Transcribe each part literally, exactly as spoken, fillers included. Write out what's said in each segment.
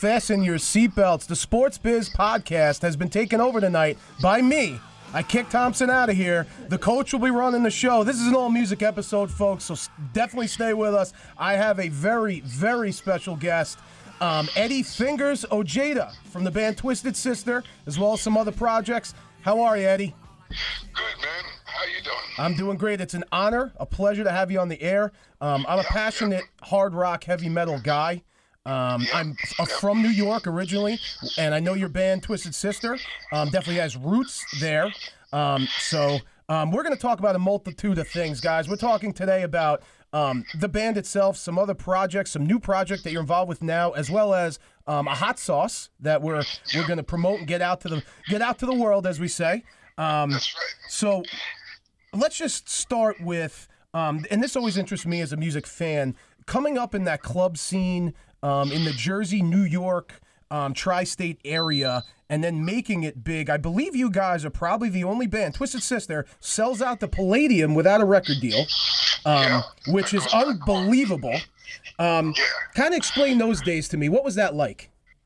Fasten your seatbelts. The Sports Biz podcast has been taken over tonight by me. I kicked Thompson out of here. The coach will be running the show. This is an all-music episode, folks, so definitely stay with us. I have a very, very special guest, um, Eddie Fingers Ojeda from the band Twisted Sister, as well as some other projects. How are you, Eddie? Good, man. How you doing? I'm doing great. It's an honor, a pleasure to have you on the air. Um, I'm a Yep, passionate yep. hard rock, heavy metal guy. Um, Yep, I'm uh, yep. from New York originally, and I know your band Twisted Sister um, definitely has roots there. Um, so um, we're going to talk about a multitude of things, guys. We're talking today about um, the band itself, some other projects, some new project that you're involved with now, as well as um, a hot sauce that we're we're going to promote and get out to the get out to the world, as we say. Um, That's right. so let's just start with, um, and this always interests me as a music fan, coming up in that club scene um, in the Jersey, New York, um, tri-state area, and then making it big. I believe you guys are probably the only band, Twisted Sister, sells out the Palladium without a record deal, um, Yeah. which is unbelievable. Um, Yeah. kind of explain those days to me. What was that like?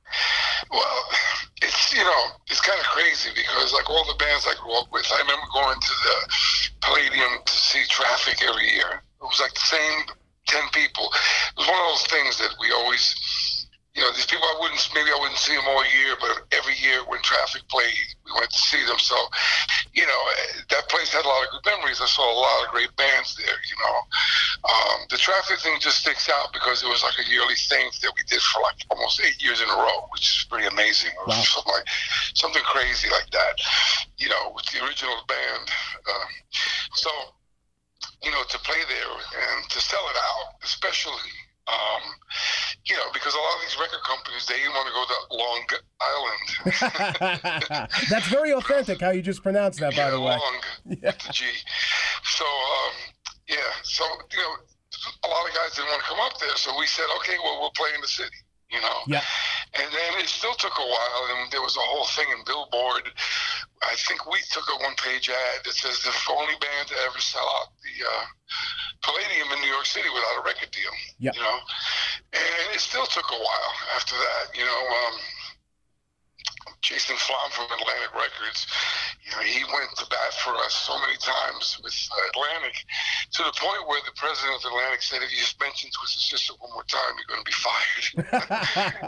Well, it's, you know, it's kind of crazy because, like, all the bands I grew up with, I remember going to the Palladium to see Traffic every year. It was like the same ten people. It was one of those things that we always, you know, these people I wouldn't, maybe I wouldn't see them all year, but every year when Traffic played, we went to see them. So, you know, that place had a lot of good memories. I saw a lot of great bands there, you know. Um, the Traffic thing just sticks out because it was like a yearly thing that we did for like almost eight years in a row, which is pretty amazing. It was Wow. something like something crazy like that, you know, with the original band. Um, so, you know, to play there and to sell it out, especially, um, you know, because a lot of these record companies, they didn't want to go to Long Island. That's very authentic how you just pronounced that, by yeah, the way. Long Yeah. with the G. So, um, yeah, so, you know, a lot of guys didn't want to come up there, so we said, okay, well, we'll play in the city, you know. Yeah. And then it still took a while, and there was a whole thing in Billboard. I think we took a one-page ad that says the only band to ever sell out the uh, Palladium in New York City without a record deal. Yeah. You know, and it still took a while after that. You know, um, Jason Flom from Atlantic Records, you know, he went to bat for us so many times with Atlantic, to the point where the president of Atlantic said, if you just mention Twisted Sister one more time, you're going to be fired.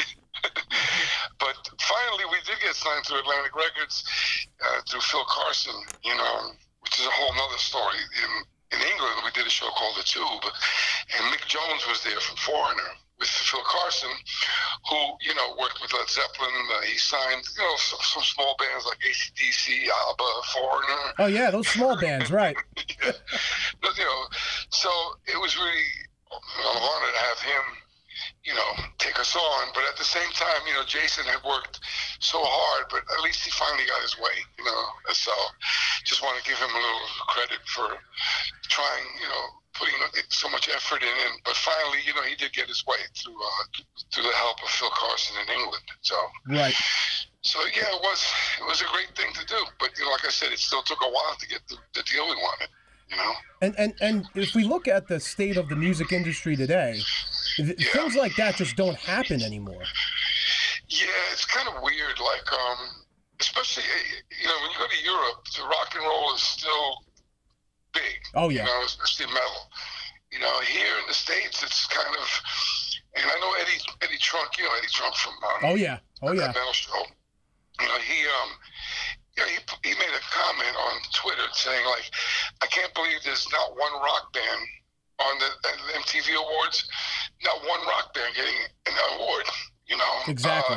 But finally, we did get signed to Atlantic Records uh, through Phil Carson, you know, which is a whole nother story. In, in England, we did a show called The Tube, and Mick Jones was there from Foreigner with Phil Carson, who, you know, worked with Led Zeppelin. Uh, he signed, you know, some, some small bands like A C D C, ABBA, Foreigner. Oh, yeah, those small bands, right. Yeah. But, you know, so it was really an honor to have him, you know, take us on. But at the same time, you know, Jason had worked so hard, but at least he finally got his way, you know. So just want to give him a little credit for trying, you know, putting so much effort in. And, but finally, you know, he did get his way through uh, through the help of Phil Carson in England. So, Right. so yeah, it was it was a great thing to do. But, you know, like I said, it still took a while to get the, the deal we wanted, you know. And, and and if we look at the state of the music industry today, th- Yeah. things like that just don't happen anymore. Yeah, it's kind of weird. Like, um, especially, you know, when you go to Europe, the rock and roll is still big. Oh, yeah. You know, especially metal. You know, here in the States, it's kind of, and I know Eddie Eddie Trunk, you know Eddie Trunk from um, Oh, yeah. Oh, yeah. that metal show. You know, he um, you know, he he made a comment on Twitter saying, like, I can't believe there's not one rock band on the, the M T V Awards, not one rock band getting an award. You know, Exactly. Uh,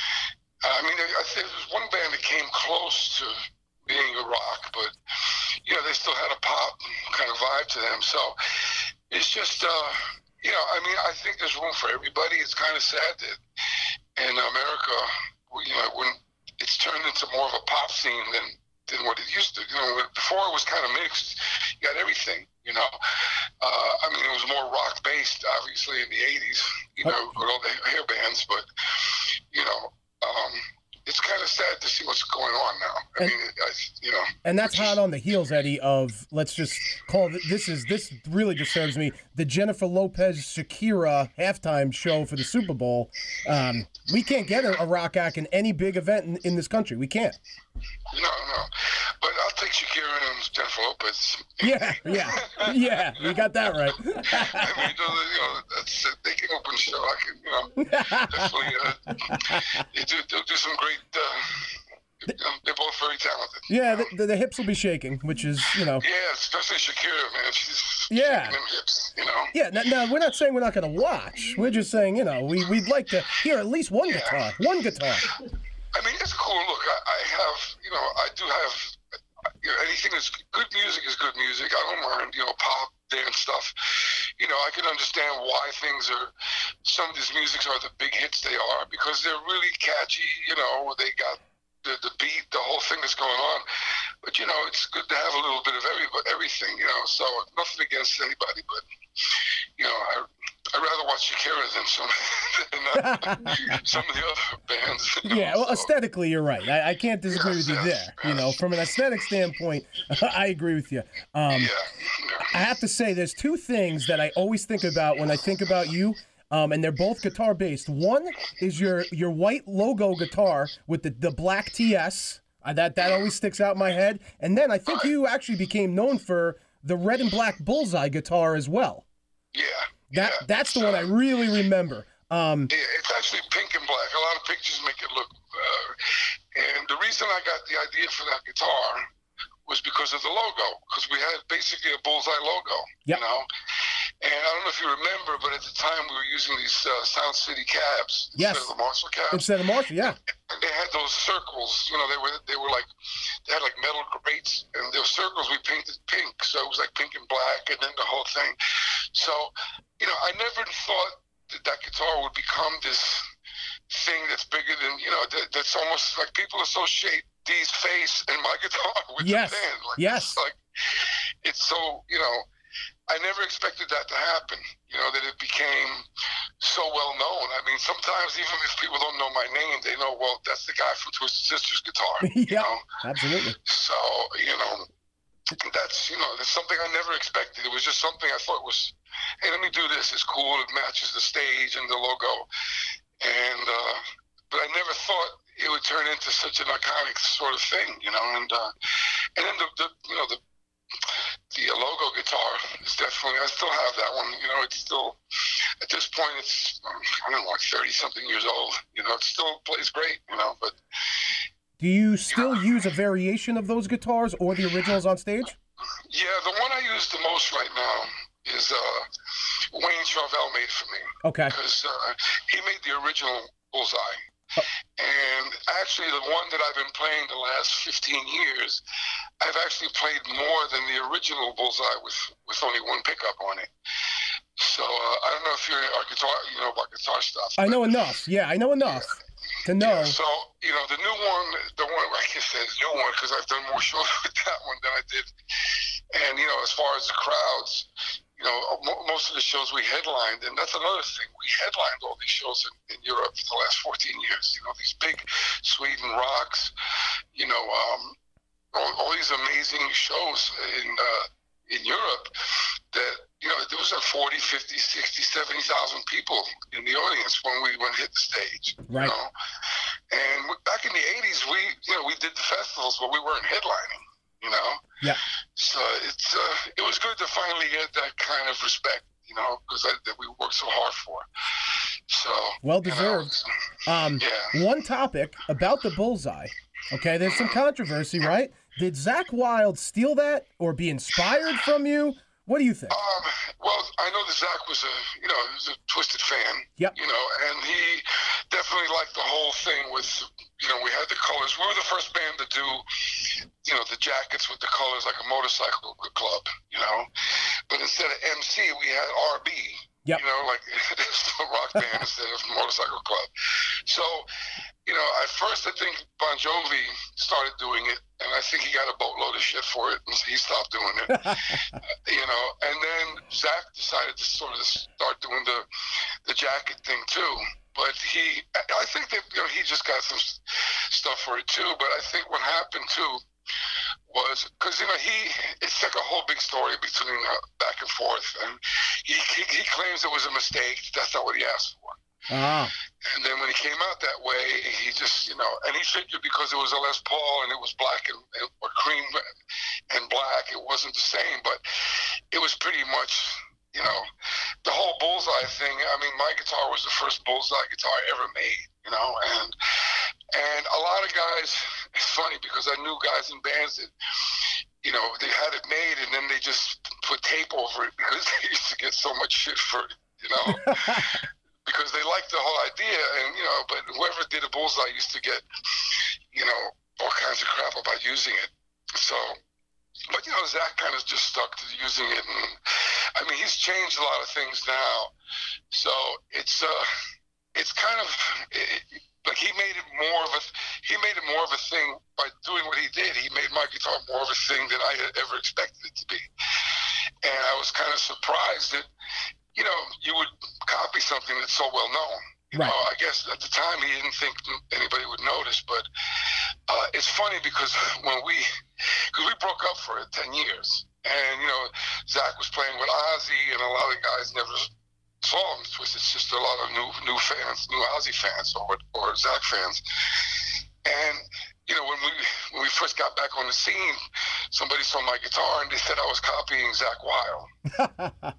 I mean, I think there was one band that came close to being a rock, but you know, they still had a pop kind of vibe to them. So it's just, uh, you know, I mean, I think there's room for everybody. It's kind of sad that in America, you know, when it's turned into more of a pop scene than than what it used to. You know, before it was kind of mixed. You got everything. You know, uh, I mean, it was more rock based, obviously, in the eighties. You know, with all the hair bands, but you know, um, it's kind of sad to see what's going on now. I and, mean, I, you know. And that's hot on the heels, Eddie, of, let's just call it, this is, this really disturbs me, the Jennifer Lopez Shakira halftime show for the Super Bowl. Um, we can't get a, a rock act in any big event in, in this country. We can't. No, no. But I'll take Shakira and Jennifer Lopez. Yeah, yeah, yeah. You got that right. I mean, you know, that's, they can open the show. I can, you know, definitely. Uh, they do, they'll do some great. Uh, you know, they're both very talented. Yeah, the, the, the hips will be shaking, which is, you know. Yeah, especially Shakira, man. She's yeah. shaking them hips, you know. Yeah, now, now we're not saying we're not going to watch. We're just saying, you know, we we'd like to hear at least one yeah. guitar, one guitar. I mean, it's cool. Look, I, I have, you know, I do have, you know, anything that's good music is good music. I don't mind, you know, pop, dance stuff. You know, I can understand why things are, some of these musics are the big hits they are because they're really catchy, you know, they got the, the beat, the whole thing that's going on. But, you know, it's good to have a little bit of every, everything, you know, so nothing against anybody, but, you know, I, I'd rather watch Shakira than some, than, uh, some of the other bands. You know, yeah, well, so. aesthetically, you're right. I, I can't disagree yes, with you yes, there. yes. You know, from an aesthetic standpoint, I agree with you. Um, yeah, yeah. I have to say, there's two things that I always think about when I think about you, um, and they're both guitar-based. One is your your white logo guitar with the, the black T S. Uh, that, that always sticks out in my head. And then I think you actually became known for the red and black bullseye guitar as well. Yeah. That yeah. That's the one I really remember. Um, yeah, it's actually pink and black. A lot of pictures make it look. Uh, and the reason I got the idea for that guitar was because of the logo, because we had basically a bullseye logo. Yep. You know. And I don't know if you remember, but at the time we were using these uh, Sound City cabs yes. instead of the Marshall cabs. Instead of Marshall, yeah. And they had those circles. You know, they were they were like they had like metal grates, and those circles we painted pink, so it was like pink and black, and then the whole thing. So, you know, I never thought that that guitar would become this thing that's bigger than, you know, that, that's almost like people associate Dee's face and my guitar with yes. the band. Like, yes. It's like, it's so, you know, I never expected that to happen, you know, that it became so well known. I mean, sometimes even if people don't know my name, they know, well, that's the guy from Twisted Sister's guitar. yeah, you know? absolutely. So, you know, that's, you know, that's something I never expected. It was just something I thought was, hey, let me do this. It's cool. It matches the stage and the logo. And, uh, but I never thought it would turn into such an iconic sort of thing, you know, and, uh, and then the, the you know, the, the logo guitar is definitely, I still have that one, you know, it's still, at this point, it's, I don't know, like thirty-something years old, you know, it still plays great, you know, but. Do you still use a variation of those guitars or the originals on stage? Yeah, the one I use the most right now is uh, Wayne Charvel made for me. Okay. Because uh, he made the original Bullseye. Oh. And actually, the one that I've been playing the last fifteen years, I've actually played more than the original Bullseye with, with only one pickup on it. So uh, I don't know if you're a guitar, you know about guitar stuff. I know enough. Yeah, I know enough yeah. to know. Yeah, so you know the new one, the one I can say the new one because I've done more shows with that one than I did. And you know, as far as the crowds, you know, most of the shows we headlined, and that's another thing. We headlined all these shows in, in Europe for the last fourteen years. You know, these big Sweden Rocks, you know, um, all, all these amazing shows in uh, in Europe that, you know, there was a forty, fifty, sixty, seventy thousand people in the audience when we went hit the stage. Right. You know? And back in the eighties, we, you know, we did the festivals, but we weren't headlining. You know. Yeah. So it's uh, it was good to finally get that kind of respect, you know, because that we worked so hard for. So well deserved. You know, um, yeah. One topic about the Bullseye. Okay, there's some controversy, right? Did Zakk Wylde steal that or be inspired from you? What do you think? Um, well, I know that Zakk was a, you know, he was a Twisted fan. Yep. You know, and he definitely liked the whole thing with, you know, we had the colors. We were the first band to do, you know, the jackets with the colors like a motorcycle club, you know. But instead of M C, we had R B. Yep. You know, like it's a rock band instead of motorcycle club. So, you know, at first I think Bon Jovi started doing it, and I think he got a boatload of shit for it, and he stopped doing it. You know, and then Zach decided to sort of start doing the the jacket thing too. But he, I think that, you know, he just got some stuff for it too. But I think what happened too was, because, you know, he, it's like a whole big story between uh, back and forth, and he, he he claims it was a mistake. That's not what he asked for. Ah. And then when he came out that way, he just, you know, and he figured because it was a Les Paul and it was black and or cream and black, it wasn't the same. But it was pretty much, you know, the whole bullseye thing. I mean, my guitar was the first bullseye guitar I ever made, you know, and and a lot of guys, it's funny because I knew guys in bands that, you know, they had it made and then they just put tape over it because they used to get so much shit for it, you know. Because they liked the whole idea, and, you know, but whoever did a bullseye used to get, you know, all kinds of crap about using it. So, but, you know, Zach kind of just stuck to using it, and, I mean, he's changed a lot of things now. So it's, uh, it's kind of, it, like, he made it more of a, he made it more of a thing by doing what he did. He made my guitar more of a thing than I had ever expected it to be. And I was kind of surprised that, you know, you would copy something that's so well known. You right. know, I guess at the time he didn't think anybody would notice, but uh, it's funny because when we, because we broke up for ten years, and, you know, Zach was playing with Ozzy, and a lot of guys never saw him. It's just a lot of new new fans, new Ozzy fans or or Zach fans. And, you know, when we when we first got back on the scene, somebody saw my guitar and they said I was copying Zach Wild.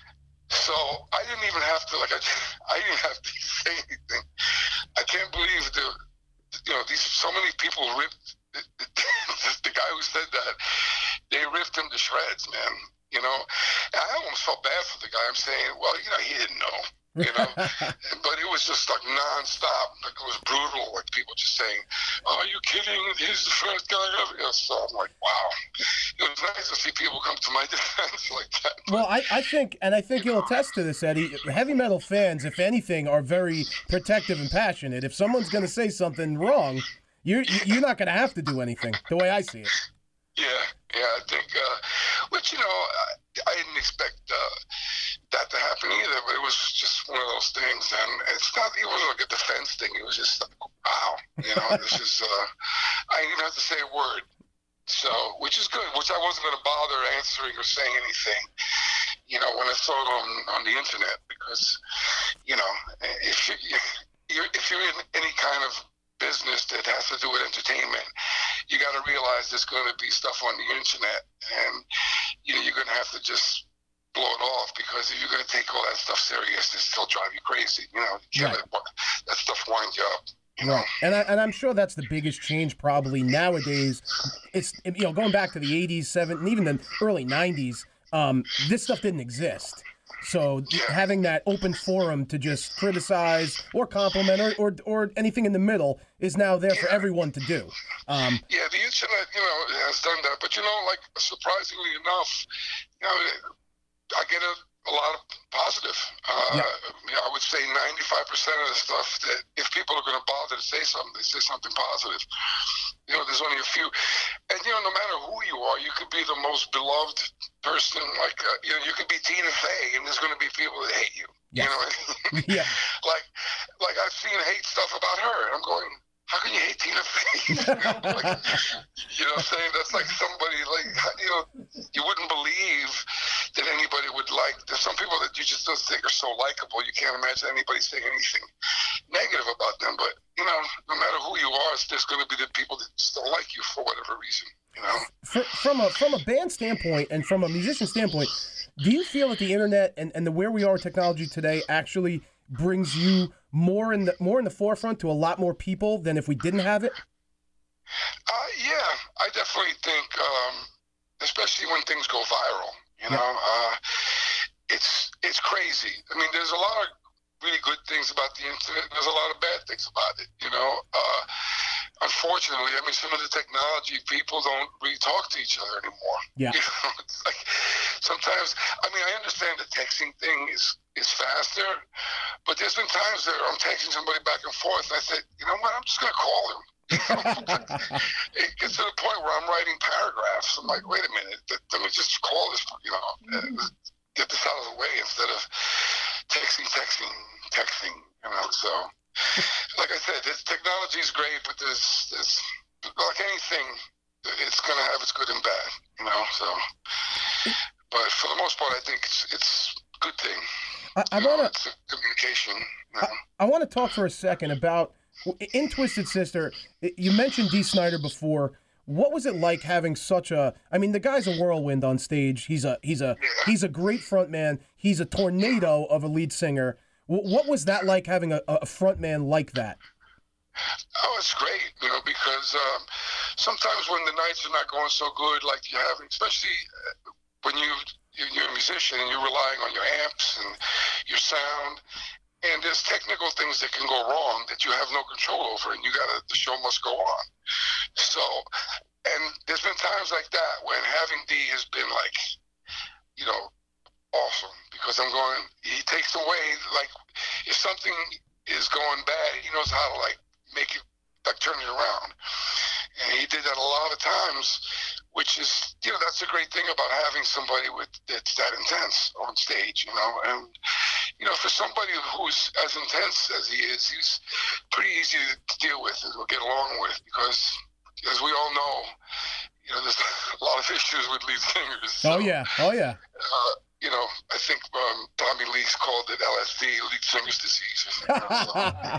So I didn't even have to, like, I, I didn't have to say anything. I can't believe the, you know, these, so many people ripped, the, the, the guy who said that, they ripped him to shreds, man, you know. And I almost felt bad for the guy. I'm saying, well, you know, he didn't know, you know. But it was just like nonstop. Like, it was brutal. Like, people just saying, oh, are you kidding? He's the first guy ever. You know, so I'm like, wow. It was nice to see people come to my defense like that. But, well, I, I think, and I think you'll attest to this, Eddie, heavy metal fans, if anything, are very protective and passionate. If someone's going to say something wrong, you're, you're not going to have to do anything, the way I see it. Yeah, yeah, I think, uh, which, you know, I, I didn't expect uh, that to happen either, but it was just one of those things. And it's not, it wasn't like a defense thing. It was just like, wow, you know, this is, uh, I didn't even have to say a word. So, which is good, which I wasn't going to bother answering or saying anything, you know, when I saw it on, on the internet, because, you know, if, you, you're, if you're in any kind of business that has to do with entertainment, you got to realize there's going to be stuff on the internet, and, you know, you're going to have to just blow it off, because if you're going to take all that stuff serious, it still drive you crazy, you know, you right. let that stuff wind you up. You know? Right, and I, and I'm sure that's the biggest change probably nowadays. It's, you know, going back to the eighties, seventies, and even the early nineties. Um, this stuff didn't exist. So yeah. having that open forum to just criticize or compliment or or, or anything in the middle is now there yeah. for everyone to do. Um, yeah, the internet, you know, has done that. But, you know, like, surprisingly enough, you know, I get a. A lot of positive. Uh, yeah. you know, I would say ninety-five percent of the stuff that if people are going to bother to say something, they say something positive. You know, there's only a few. And, you know, no matter who you are, you could be the most beloved person. Like, uh, you know, you could be Tina Fey, and there's going to be people that hate you. Yes. You know what I mean? Yeah. Like, like I've seen hate stuff about her, and I'm going, how can you hate Tina Fey? you, know, like, you know what I'm saying? That's like somebody, like, you know, you wouldn't believe that anybody would like. There's some people that you just don't think are so likable. You can't imagine anybody saying anything negative about them. But, you know, no matter who you are, there's going to be the people that just don't like you for whatever reason, you know? For, from a from a band standpoint and from a musician standpoint, do you feel that the internet and, and the where we are with technology today actually brings you more in the more in the forefront to a lot more people than if we didn't have it? Uh, yeah, I definitely think, um, especially when things go viral, you know, uh, it's it's crazy. I mean, there's a lot of really good things about the internet. There's a lot of bad things about it, you know. Uh, unfortunately, I mean, some of the technology, people don't really talk to each other anymore. Yeah. You know, it's like sometimes, I mean, I understand the texting thing is, is faster, But there's been times that I'm texting somebody back and forth, and I said, you know what, I'm just going to call him. It gets to the point where I'm writing paragraphs. I'm like, wait a minute, let me just call this, you know, get this out of the way instead of texting, texting, texting, you know. So, like I said, this technology is great, but there's, there's like anything, it's going to have its good and bad, you know. So, but for the most part, I think it's it's a good thing. I, I want to communication. You know? I, I want to talk for a second about in Twisted Sister. You mentioned Dee Snider before. What was it like having such a? I mean, the guy's a whirlwind on stage. He's a he's a yeah. he's a great front man. He's a tornado of a lead singer. What was that like having a, a front man like that? Oh, it's great, you know, because um, sometimes when the nights are not going so good, like you're having, especially when you you're a musician and you're relying on your amps and your sound, and there's technical things that can go wrong that you have no control over, and you gotta, the show must go on. So, and there's been times like that when having D has been like, you know, awesome, because I'm going, he takes away, like, if something is going bad, he knows how to like make it, like turn it around. And he did that a lot of times, which is, you know, that's the great thing about having somebody with that's that intense on stage, you know. And, you know, for somebody who's as intense as he is, he's pretty easy to deal with or get along with, because, as we all know, you know, there's a lot of issues with lead singers. So, oh, yeah. Oh, yeah. Uh, you know, I think um, Tommy Lee's called it L S D, lead singer's disease. You know, so.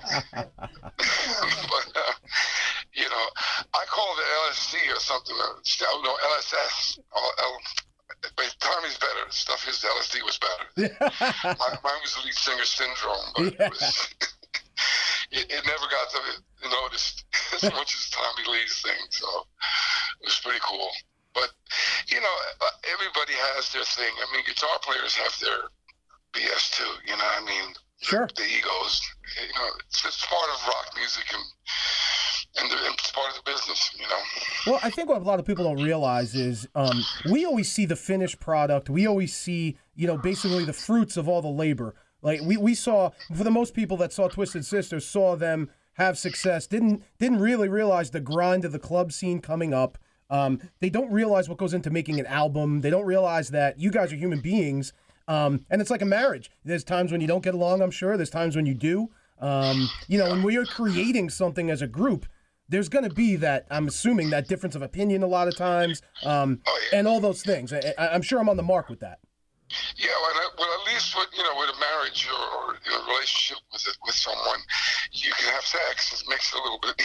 But, uh, you know, I called it L S D or something. Uh, no, L S S. L- but Tommy's better. Stuff his L S D was better. mine, mine was lead singer syndrome, but yeah. it, was, it, it never got to noticed as much as Tommy Lee's thing. So it was pretty cool. But, you know, everybody has their thing. I mean, guitar players have their B S too, you know what I mean? Sure. The, the egos. You know, it's, it's part of rock music, and and the, it's part of the business, you know? Well, I think what a lot of people don't realize is um, we always see the finished product. We always see, you know, basically the fruits of all the labor. Like, we, we saw, for the most people that saw Twisted Sister, saw them have success, didn't didn't really realize the grind of the club scene coming up. Um, they don't realize what goes into making an album. They don't realize that you guys are human beings, um, and it's like a marriage. There's times when you don't get along, I'm sure. There's times when you do. Um, you know, when we are creating something as a group, there's going to be that, I'm assuming, that difference of opinion a lot of times, um, oh, yeah. and all those things. I, I'm sure I'm on the mark with that. Yeah, well, well, at least with, you know, with a marriage or, or you know, relationship with it, with someone, you can have sex. It makes it a little bit,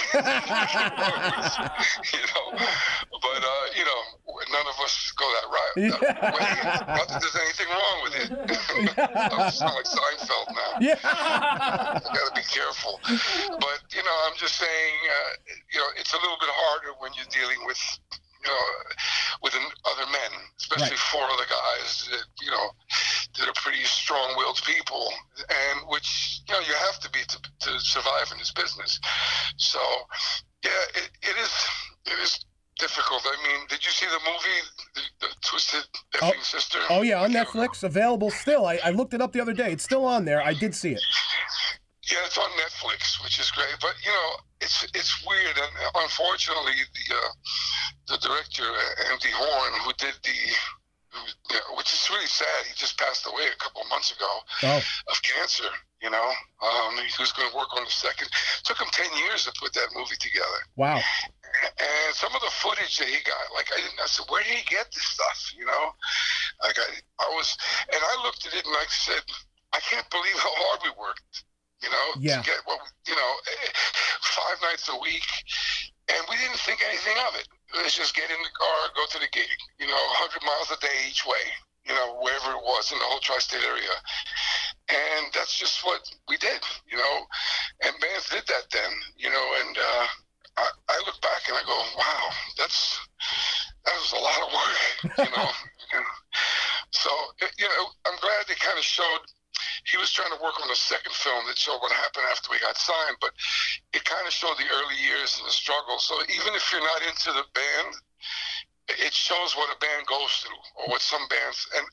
you know. But uh, you know, none of us go that right. That way. Not that there's anything wrong with it. I sound like Seinfeld now. Yeah. I got to be careful. But you know, I'm just saying, uh, you know, it's a little bit harder when you're dealing with, you know, with an, other men, especially right. four other guys that, you know, that are pretty strong-willed people, and which, you know, you have to be to, to survive in this business. So, yeah, it, it is it is difficult. I mean, did you see the movie, The, the Twisted Effing oh, Sister? Oh, yeah, on you Netflix, know? Available still. I, I looked it up the other day. It's still on there. I did see it. Yeah, it's on Netflix, which is great. But, you know, it's it's weird. And unfortunately, the uh, the director, Andy Horn, who did the, who, you know, which is really sad, he just passed away a couple of months ago oh. of cancer, you know. Um, he was going to work on the second. It took him ten years to put that movie together. Wow. And some of the footage that he got, like, I didn't, I said, where did he get this stuff, you know? Like, I, I was, and I looked at it and I said, I can't believe how hard we worked. You know, yeah. to get what, you know, five nights a week, and we didn't think anything of it. Let's just get in the car, go to the gig, you know, one hundred miles a day each way, you know, wherever it was in the whole tri-state area. And that's just what we did, you know, and bands did that then, you know, and uh, I, I look back and I go, wow, that's, that was a lot of work, you know. And so, you know, I'm glad they kind of showed. He was trying to work on a second film that showed what happened after we got signed, but it kind of showed the early years and the struggle. So even if you're not into the band, it shows what a band goes through, or what some bands. And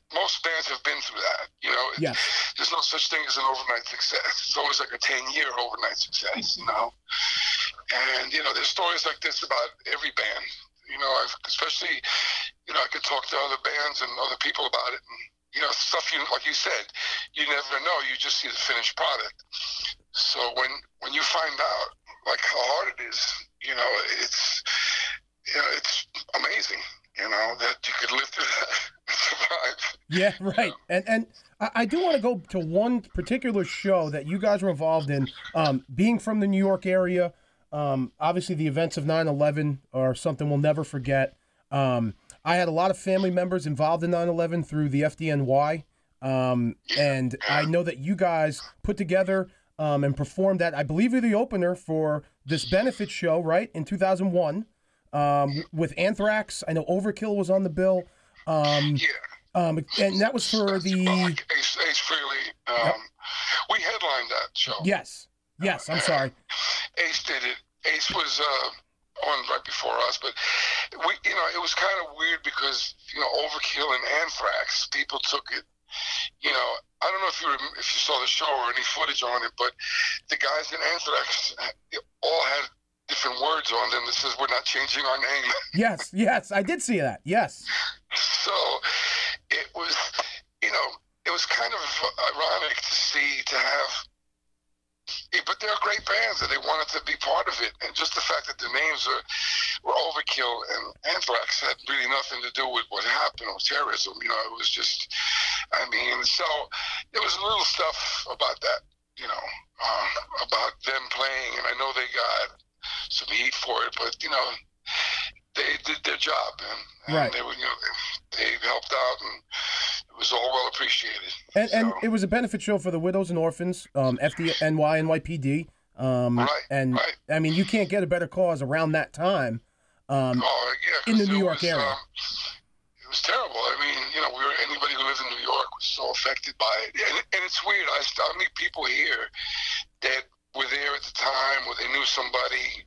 most bands have been through that. You know, Yes. there's no such thing as an overnight success. It's always like a ten-year overnight success. You know, and you know, there's stories like this about every band. You know, I've, especially, you know, I could talk to other bands and other people about it, and you know, stuff you like you said, you never know. You just see the finished product. So when when you find out like how hard it is, you know, it's you know, it's amazing. You know, that you could live through that and survive. Yeah, right. And and I, I do want to go to one particular show that you guys were involved in. Um, being from the New York area, um, obviously the events of nine eleven are something we'll never forget. Um, I had a lot of family members involved in nine eleven through the F D N Y, um, and I know that you guys put together um, and performed that. I believe you're the opener for this benefit show, right, in two thousand one. Um, with Anthrax. I know Overkill was on the bill. Um, Yeah. um, and that was for the... Well, like Ace, Ace Frehley. Um, Yep. We headlined that show. Yes. Yes, I'm sorry. Ace did it. Ace was uh, on right before us, but we, you know, it was kind of weird because, you know, Overkill and Anthrax, people took it. You know, I don't know if you rem- if you saw the show or any footage on it, but the guys in Anthrax all had different words on them that says we're not changing our name. Yes, yes, I did see that. Yes. So it was, you know, it was kind of ironic to see, to have, but they're great bands and they wanted to be part of it. And just the fact that the names are, were Overkill and Anthrax had really nothing to do with what happened with terrorism. You know, it was just, I mean, so there was little stuff about that, you know, um, about them playing. And I know they got some heat for it, but you know, they did their job, and, and Right. they were, you know, they, they helped out, and it was all well appreciated. And, so, and it was a benefit show for the widows and orphans, um, F D N Y, N Y P D. Um, Right, and right. I mean, you can't get a better cause around that time. Um, oh yeah, in the 'cause New it York was, area. Um, it was terrible. I mean, you know, we were anybody who lives in New York was so affected by it, and, and it's weird. I, I meet people here that were there at the time, where they knew somebody.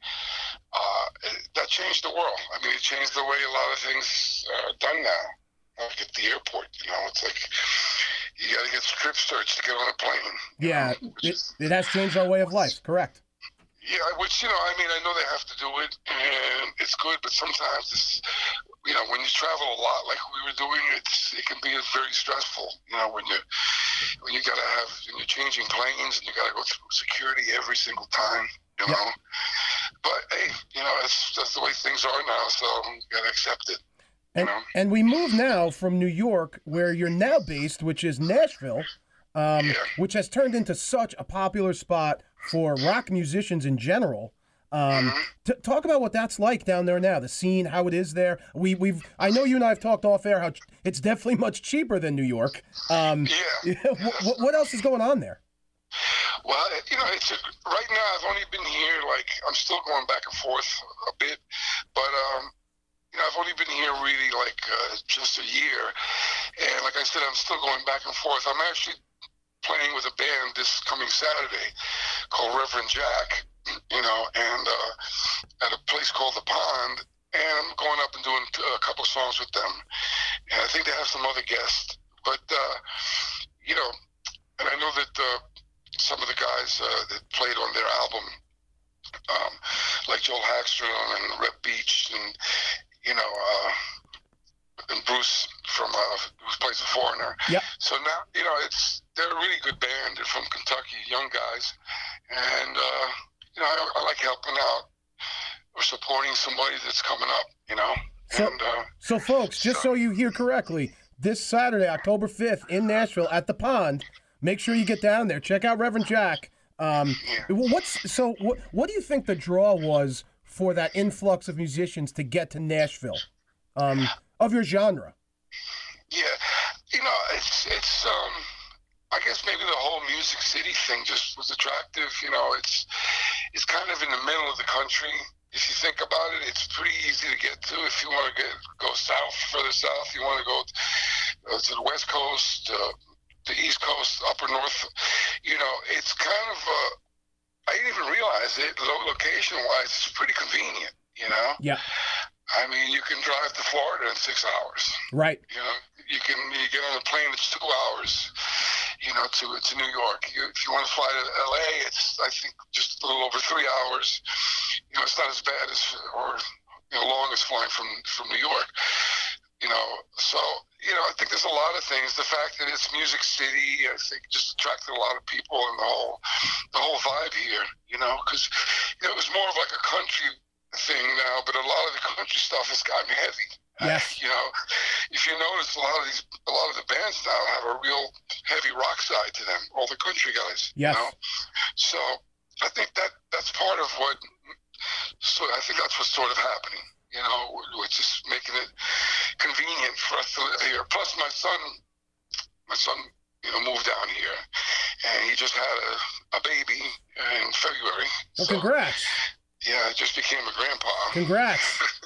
Uh, that changed the world. I mean, it changed the way a lot of things are done now. Like at the airport, you know, it's like you got to get strip search to get on a plane. you yeah, know, which it, is- it has changed our way of life. Correct. yeah, which, you know, I mean, I know they have to do it, and it's good, but sometimes it's, you know, when you travel a lot like we were doing, it's it can be very stressful, you know, when you when you got to have, when you're changing planes and you got to go through security every single time, you Yep. know. But, hey, you know, that's, that's the way things are now, so you got to accept it. You And, know? and we move now from New York, where you're now based, which is Nashville, um, Yeah. which has turned into such a popular spot for rock musicians in general. Um, Mhm. t- talk about what that's like down there now, the scene, how it is there. We, we've, I know you and I have talked off air how ch- it's definitely much cheaper than New York. Um, Yeah. what, what else is going on there? Well, you know, it's a, right now I've only been here, like, I'm still going back and forth a bit, but, um, you know, I've only been here really like uh, just a year. And like I said, I'm still going back and forth. I'm actually playing with a band this coming Saturday called Reverend Jack, you know, and uh, at a place called The Pond. And I'm going up and doing a couple of songs with them. And I think they have some other guests. But, uh, you know, and I know that uh, some of the guys uh, that played on their album, um, like Joel Hackstrom and Rep Beach and, you know, uh, and Bruce from uh, who plays the Foreigner. Yep. So now, you know, it's they're a really good band. They're from Kentucky, young guys, and uh, you know, I, I like helping out or supporting somebody that's coming up. You know, So- and uh, So, folks, just so you hear correctly, this Saturday, October fifth, in Nashville at the Pond, make sure you get down there. Check out Reverend Jack. Um, Yeah. what's so? What, what do you think the draw was for that influx of musicians to get to Nashville, um, of your genre? yeah, you know, it's it's um, I guess maybe the whole Music City thing just was attractive. You know, it's it's kind of in the middle of the country. If you think about it, it's pretty easy to get to. If you want to get go south, further south, you want to go uh, to the West Coast, uh, the East Coast, Upper North. You know, it's kind of. Uh, I didn't even realize it. Location wise, it's pretty convenient. You know. Yeah. I mean, you can drive to Florida in six hours. Right. You know, you can you get on a plane. It's two hours. You know, to to New York. You, if you want to fly to L A, it's I think just a little over three hours. You know, it's not as bad as or you know long as flying from from New York. You know, so you know, I think there's a lot of things. The fact that it's Music City, I think, just attracted a lot of people, and the whole the whole vibe here. You know, because you know, it was more of like a country thing now, but a lot of the country stuff has gotten heavy. Yes. You know, if you notice, a lot of these, a lot of the bands now have a real heavy rock side to them. All the country guys. Yes. You know? So I think that that's part of what. So I think that's what's sort of happening. You know, which is making it convenient for us to live here. Plus, my son, my son, you know, moved down here, and he just had a, a baby in February. Well, so, congrats. Yeah, just became a grandpa. Congrats.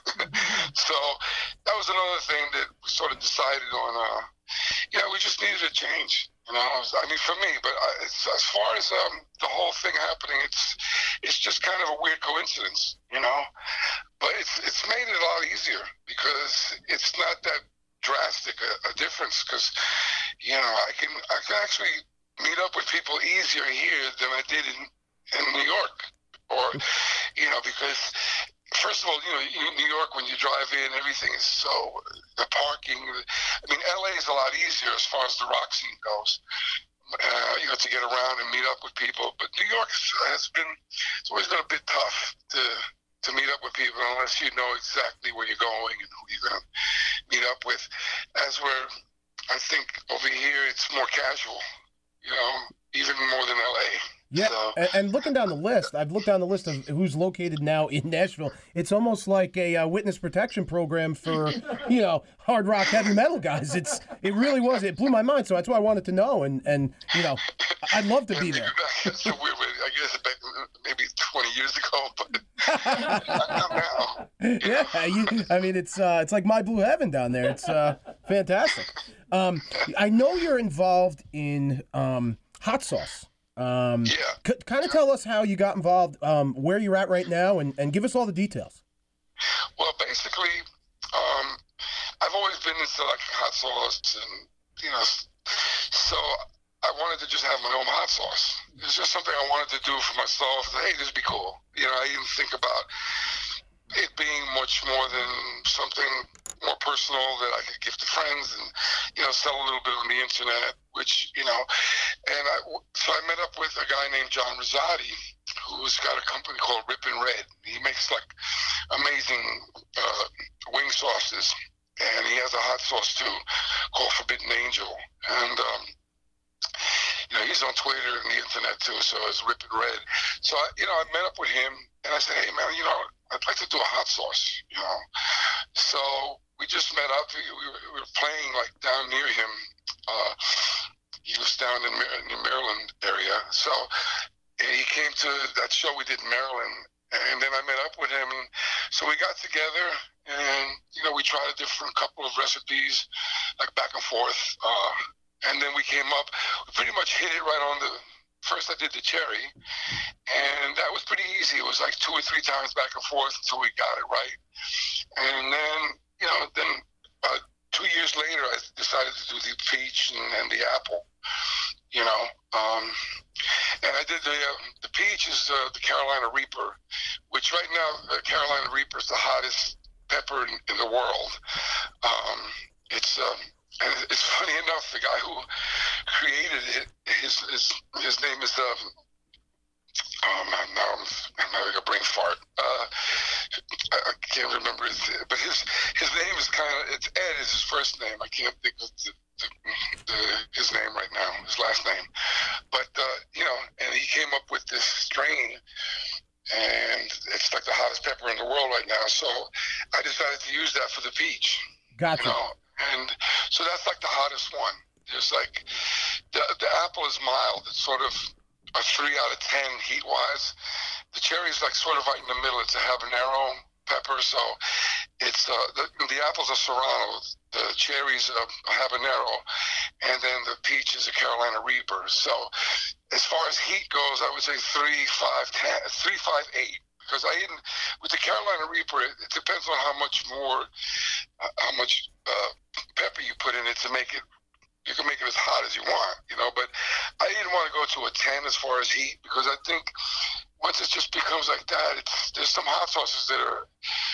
So that was another thing that we sort of decided on. Uh, you know, we just needed a change. You know, I mean, for me, but I, it's, as far as um, the whole thing happening, it's it's just kind of a weird coincidence. You know, but it's it's made it a lot easier because it's not that drastic a, a difference. Because you know, I can I can actually meet up with people easier here than I did in in New York. Or, you know, because first of all, you know, in New York, when you drive in, everything is so, the parking, I mean, L A is a lot easier as far as the rock scene goes, uh, you know, to get around and meet up with people. But New York has, has been, it's always been a bit tough to to meet up with people unless you know exactly where you're going and who you're going to meet up with. As we're, I think over here, it's more casual, you know, even more than L A. Yeah, So. and, and looking down the list, I've looked down the list of who's located now in Nashville. It's almost like a uh, witness protection program for, you know, hard rock, heavy metal guys. It's It really was. It blew my mind, so that's why I wanted to know. And, and you know, I'd love to be there. That's a weird way. I guess back maybe twenty years ago, but not now. Yeah, you, I mean, it's uh, it's like my blue heaven down there. It's uh, fantastic. Um, I know you're involved in um, hot sauce. Um, Yeah. c- kind of tell us how you got involved, um, where you're at right now, and, and give us all the details. Well, basically, um, I've always been into like hot sauce, and you know, so I wanted to just have my own hot sauce. It's just something I wanted to do for myself. Hey, this would be cool. You know, I didn't think about it being much more than something more personal that I could give to friends and, you know, sell a little bit on the internet, which, you know, and I, so I met up with a guy named John Rosati, who's got a company called Rip and Red. He makes like amazing uh, wing sauces, and he has a hot sauce too called Forbidden Angel. And, um, you know, he's on Twitter and the internet too, so it's Rip and Red. So, I, you know, I met up with him, and I said, hey, man, you know, I'd like to do a hot sauce, you know. So we just met up. We were, we were playing like down near him. Uh, he was down in, in the Maryland area. So he came to that show we did in Maryland. And then I met up with him. And so we got together and, you know, we tried a different couple of recipes, like back and forth. Uh, and then we came up, we pretty much hit it right on the, first I did the cherry, and that was pretty easy. It was like two or three times back and forth until we got it right. And then, you know, then uh, two years later, I decided to do the peach and, and the apple, you know. Um, and I did the, uh, the peach is uh, the Carolina Reaper, which right now, uh, Carolina Reaper is the hottest pepper in, in the world. Um, it's... Um, And it's funny enough, the guy who created it, his his, his name is, um, oh man, now I'm, I'm having a brain fart. Uh, I, I can't remember his, but his his name is kind of, it's Ed is his first name. I can't think of the, the, the, his name right now, his last name. But, uh, you know, and he came up with this strain, and it's like the hottest pepper in the world right now. So I decided to use that for the peach. Gotcha. You know? And so that's like the hottest one. There's like, the the apple is mild. It's sort of a three out of ten heat wise. The cherry is like sort of right in the middle. It's a habanero pepper. So it's, uh, the, the apple's a Serrano. The cherry's a, a habanero. And then the peach is a Carolina Reaper. So as far as heat goes, I would say three, five, ten, three, five, eight. because I didn't with the Carolina Reaper. It, it depends on how much more, uh, how much uh, pepper you put in it to make it. You can make it as hot as you want, you know. But I didn't want to go to a ten as far as heat because I think once it just becomes like that, it's there's some hot sauces that are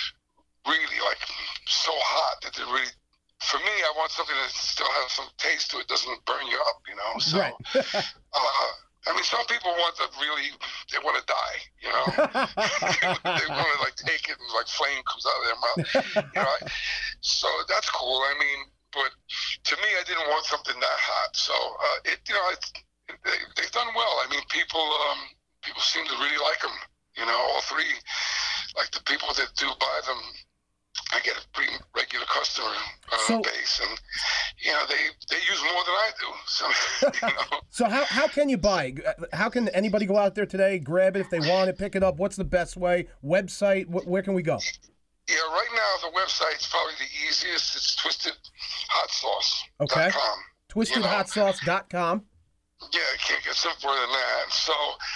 really like so hot that they're really. For me, I want something that still has some taste to it, doesn't burn you up, you know. So, right. uh, I mean, some people want to really, they want to die, you know. they want to like take it and like flame comes out of their mouth, you know. So that's cool. I mean, but to me, I didn't want something that hot. So uh, it, you know, it's, they, they've done well. I mean, people, um, people seem to really like them. You know, all three, like the people that do buy them. I get a pretty regular customer uh, so, base, and you know they, they use more than I do. So, you know. So how how can you buy? How can anybody go out there today, grab it if they want it, pick it up? What's the best way? Website? Where can we go? Yeah, right now the website's probably the easiest. It's twisted hot sauce dot com. Okay. twisted hot sauce dot com. Yeah, it can't get simpler than that. So,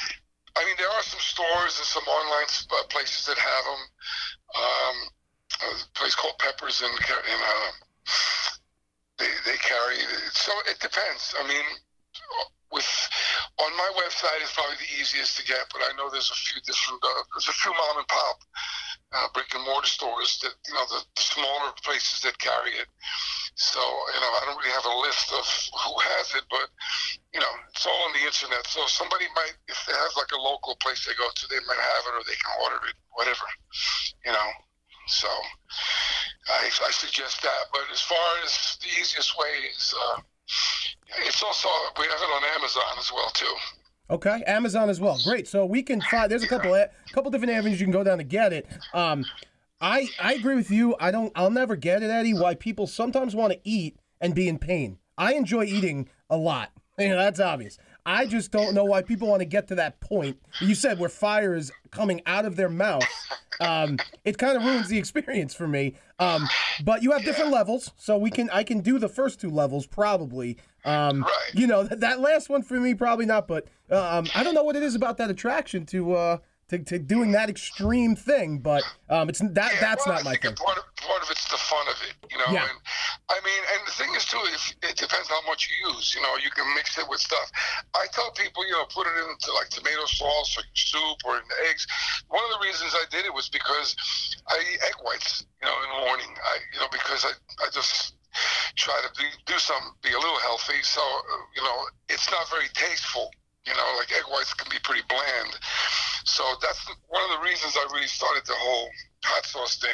I mean, there are some stores and some online places that have them. Um, a place called Peppers in, in uh, they they carry. So it depends. I mean, with on my website it's probably the easiest to get, but I know there's a few different. Uh, there's a few mom and pop uh, brick and mortar stores that you know the, the smaller places that carry it. So you know I don't really have a list of who has it, but you know it's all on the internet. So somebody might, if they have like a local place they go to, they might have it or they can order it, whatever. You know. So I, I suggest that. But as far as the easiest way is, uh, it's also, we have it on Amazon as well, too. Okay, Amazon as well. Great. So we can find, there's a couple a couple different avenues you can go down to get it. Um, I I agree with you. I don't, I'll never get it, Eddie, why people sometimes want to eat and be in pain. I enjoy eating a lot. You know, that's obvious. I just don't know why people want to get to that point. You said where fire is coming out of their mouth. Um, it kind of ruins the experience for me. Um, but you have different levels, so we can I can do the first two levels probably. Um, right. You know, that, that last one for me probably not. But um, I don't know what it is about that attraction to uh, to, to doing that extreme thing. But um, it's that yeah, that's well, not I my think thing. Part of, part of it's the fun of it, you know. Yeah. And I mean, and the thing is too, if, it depends how much you use. You know, you can mix it with stuff. I tell people, you know, put it into like tomato sauce or soup or in the eggs. One of the reasons I did it was because I eat egg whites, you know, in the morning. I, you know, because I, I just try to be, do some, be a little healthy. So, you know, it's not very tasteful. You know, like egg whites can be pretty bland. So that's one of the reasons I really started the whole hot sauce thing.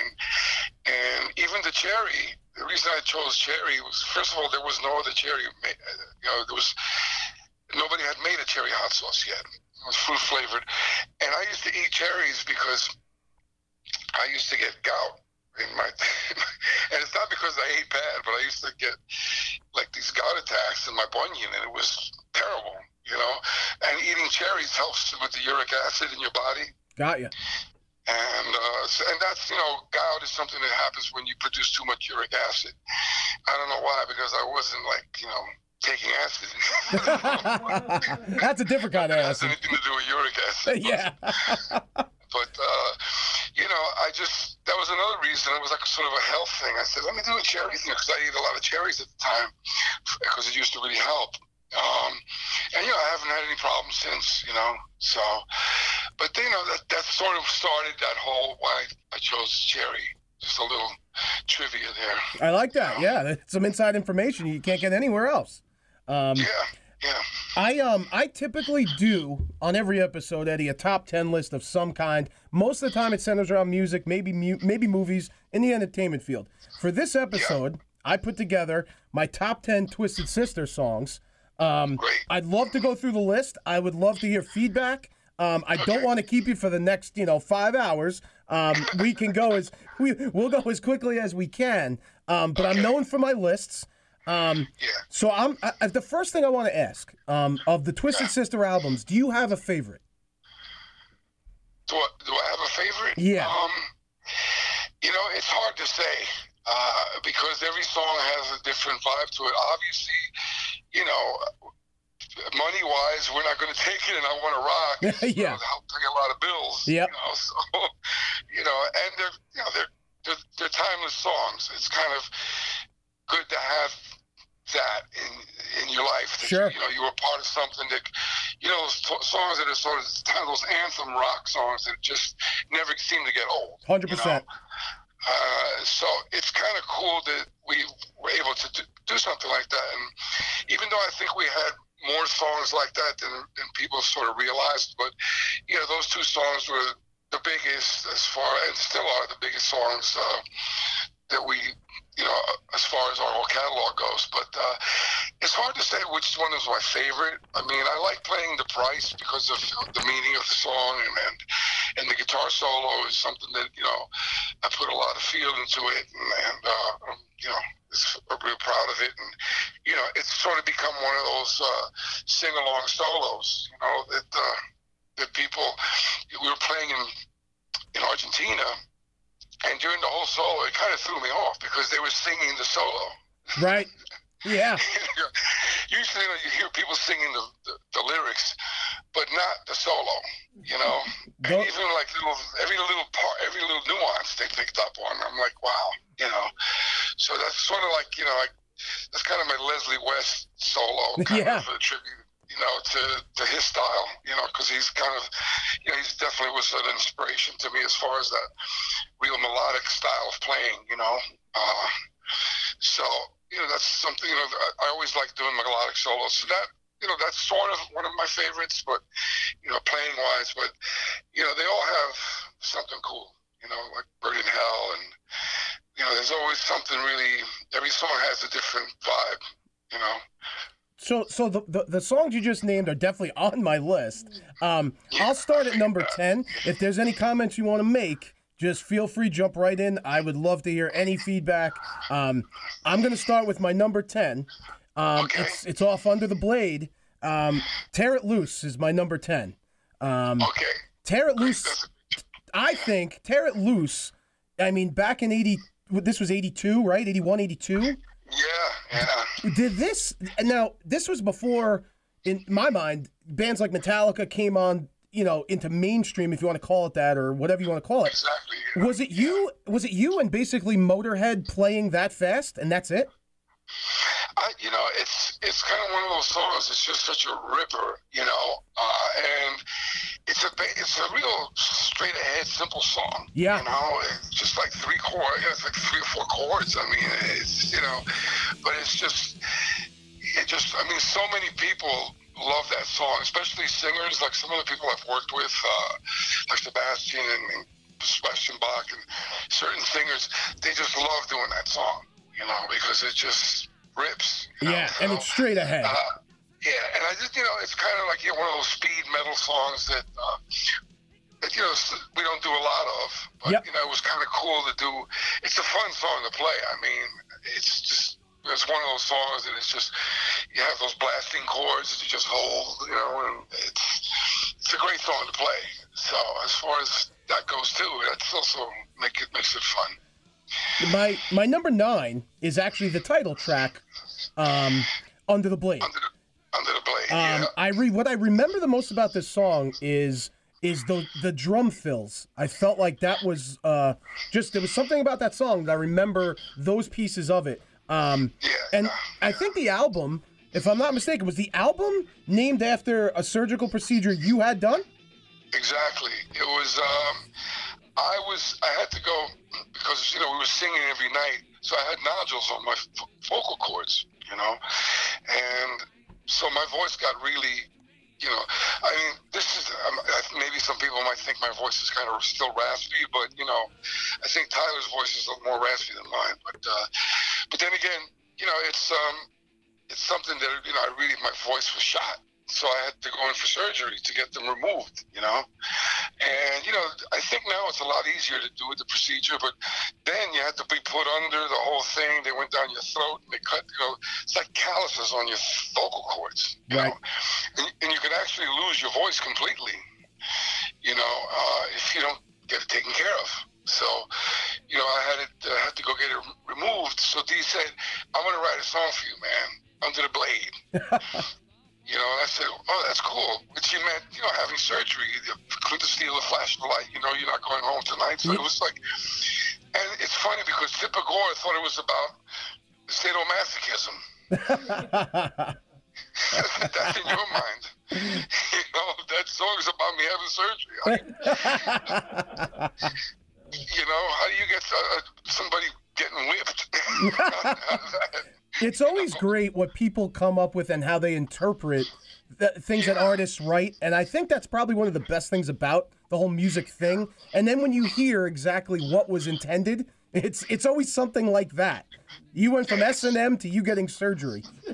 And even the cherry, the reason I chose cherry was, first of all, there was no other cherry. You know, there was, nobody had made a cherry hot sauce yet. It was fruit flavored. And I used to eat cherries because I used to get gout in my, and it's not because I ate bad, but I used to get like these gout attacks in my bunion, and it was terrible. You know, and eating cherries helps with the uric acid in your body. Got you. And uh, so, and that's, you know, gout is something that happens when you produce too much uric acid. I don't know why, because I wasn't like, you know, taking acid. That's a different kind of acid. It has anything to do with uric acid. Yeah. But, uh, you know, I just, that was another reason. It was like a sort of a health thing. I said, let me do a cherry thing, because I ate a lot of cherries at the time, because it used to really help. Um, and, you know, I haven't had any problems since, you know, so, but, you know, that, that sort of started that whole why I chose cherry. Just a little trivia there. I like that. You know? Yeah, that's some inside information you can't get anywhere else. Um, yeah, yeah. I um I typically do on every episode, Eddie, a top ten list of some kind. Most of the time, it centers around music, maybe mu- maybe movies in the entertainment field. For this episode, yeah. I put together my top ten Twisted Sister songs. Um, Great. I'd love to go through the list. I would love to hear feedback. Um, I okay. don't want to keep you for the next, you know, five hours. Um, we can go as we we'll go as quickly as we can. Um, but okay. I'm known for my lists. Um, yeah. So I'm I, the first thing I want to ask um, of the Twisted yeah. Sister albums. Do you have a favorite? Do I, do I have a favorite? Yeah. Um, you know, it's hard to say uh, because every song has a different vibe to it. Obviously, you know, money wise, we're not going to take it, and I want to rock. Yeah. You know, help pay a lot of bills. Yep. You know, so you know, and they're you know they're, they're they're timeless songs. It's kind of good to have that in in your life. That, Sure. You know, you were part of something that, you know, those songs that are sort of kind of those anthem rock songs that just never seem to get old. Hundred you know? percent. Uh, so it's kind of cool that we were able to do, do something like that. And even though I think we had more songs like that than, than people sort of realized, but you know, those two songs were the biggest as far, and still are the biggest songs uh, that we, you know, as far as our whole catalog goes. But uh, it's hard to say which one is my favorite. I mean, I like playing The Price because of the meaning of the song, and and, and the guitar solo is something that, you know, I put a lot of feel into it, and, and uh, I'm, you know, I'm real proud of it. And, you know, it's sort of become one of those uh, sing-along solos, you know, that, uh, that people, we were playing in, in Argentina, and during the whole solo, it kind of threw me off because they were singing the solo. Right. Yeah. Usually, you know, you hear people singing the, the, the lyrics, but not the solo. You know, and even like little, every little part, every little nuance they picked up on. I'm like, wow. You know, so that's sort of like, you know, like that's kind of my Leslie West solo kind Yeah. of a tribute. You know, to, to his style, you know, because he's kind of, you know, he's definitely was an inspiration to me as far as that real melodic style of playing, you know. Uh, so, you know, that's something, you know, I, I always like doing melodic solos. So that, you know, that's sort of one of my favorites, but, you know, playing wise, but, you know, they all have something cool, you know, like Bird in Hell, and, you know, there's always something really, every song has a different vibe, you know. So, so the, the the songs you just named are definitely on my list. Um, I'll start at number ten. If there's any comments you want to make, just feel free, jump right in. I would love to hear any feedback. Um, I'm going to start with my number ten. Um, Okay. It's it's off Under the Blade. Um, Tear It Loose is my number ten. Um, Okay. Tear It Loose. That's, I think Tear It Loose. I mean, back in eighty, this was eighty-two, right? eighty-one, eighty-two. yeah, yeah. Did this now? This was before, in my mind, bands like Metallica came on, you know, into mainstream, if you want to call it that, or whatever you want to call it. Exactly. Yeah. Was it you? Was it you and basically Motorhead playing that fast, and that's it? I, you know, it's it's kind of one of those songs. It's just such a ripper, you know, uh, and it's a ba- it's a real straight ahead, simple song. Yeah. You know, it's just like three chords. It's like three or four chords. I mean, it's, you know, but it's just it just. I mean, so many people love that song, especially singers like some of the people I've worked with, uh, like Sebastian and, and Sebastian Bach and certain singers. They just love doing that song, you know, because it just rips. You know? Yeah, and it's straight ahead. Uh, yeah, and I just, you know, it's kind of like, you know, one of those speed metal songs that, uh, that, you know, we don't do a lot of. But, Yep. you know, it was kind of cool to do. It's a fun song to play. I mean, it's just, it's one of those songs that it's just, you have those blasting chords that you just hold, you know, and it's, it's a great song to play. So as far as that goes too, that's also make it makes it fun. My my number nine is actually the title track, um, Under the Blade. Under the, under the blade, Um, yeah. I re what I remember the most about this song is is the the drum fills. I felt like that was uh, just there was something about that song that I remember those pieces of it. Um, Yeah. and I think the album, if I'm not mistaken, was the album named after a surgical procedure you had done? Exactly. It was. Um, I was. I had to go because you know we were singing every night, so I had nodules on my f- vocal cords. You know, and so my voice got really. You know, I mean, this is um, maybe some people might think my voice is kind of still raspy, but you know, I think Tyler's voice is a little more raspy than mine. But uh, but then again, you know, it's um, it's something that you know, I really my voice was shot. So I had to go in for surgery to get them removed, you know? And, you know, I think now it's a lot easier to do with the procedure, but then you had to be put under the whole thing. They went down your throat and they cut, you know, it's like calluses on your vocal cords, you Right. know? And, and you can actually lose your voice completely, you know, uh, if you don't get it taken care of. So, you know, I had it, I had to go get it removed. So Dee said, I'm going to write a song for you, man, Under the Blade. You know, and I said, oh, that's cool. Which he meant, you know, having surgery. Clint Steele flashed the light, you know, you're not going home tonight. So it was like, and it's funny because Tipper Gore thought it was about sadomasochism. That's in your mind. You know, that song is about me having surgery. I, you know, how do you get uh, somebody getting whipped? It's always great what people come up with and how they interpret the things yeah. that artists write. And I think that's probably one of the best things about the whole music thing. And then when you hear exactly what was intended, it's it's always something like that. You went from S and M to you getting surgery. Yeah,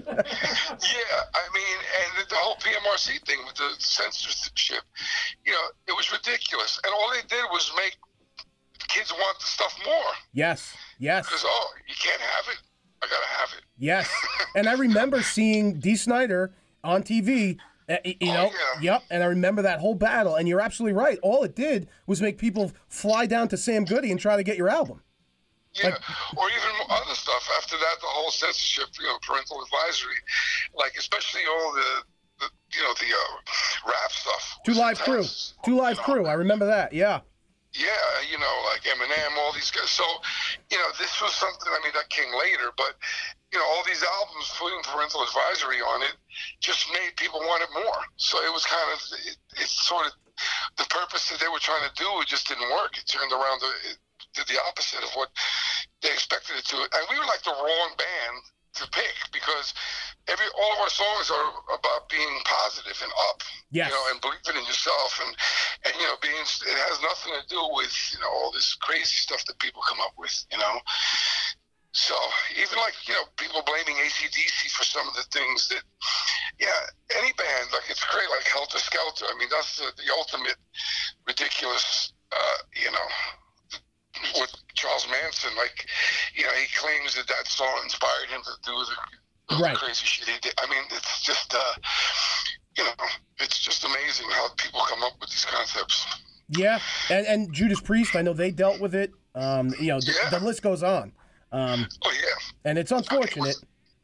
I mean, and the whole P M R C thing with the censorship, you know, it was ridiculous. And all they did was make kids want the stuff more. Yes, yes. Because, oh, you can't have it. I gotta have it. Yes, and I remember seeing Dee Snider on T V. Uh, you oh, know, yeah. yep. And I remember that whole battle. And you're absolutely right. All it did was make people fly down to Sam Goody and try to get your album. Yeah, like, or even other stuff. After that, the whole censorship, you know, parental advisory, like especially all the, the you know, the uh, rap stuff. Two Live Crew, Two Live you know, Crew. I remember that. Yeah. Yeah, you know, like Eminem, all these guys. So, you know, this was something, I mean, that came later, but, you know, all these albums putting parental advisory on it just made people want it more. So it was kind of, it, it's sort of, the purpose that they were trying to do, it just didn't work. It turned around, to, it did the opposite of what they expected it to. And we were like the wrong band to pick because every all of our songs are about being positive and up, yes. you know, and believing in yourself, and and you know, being it has nothing to do with you know all this crazy stuff that people come up with, you know. So even like you know people blaming A C D C for some of the things that, yeah, any band like it's great like Helter Skelter. I mean that's the, the ultimate ridiculous, uh, you know. With Charles Manson, like, you know, he claims that that song inspired him to do the, the right. crazy shit he did. I mean, it's just, uh, you know, it's just amazing how people come up with these concepts. Yeah, and and Judas Priest, I know they dealt with it. Um, you know, the, yeah. the list goes on. Um, oh yeah, and it's unfortunate. I mean,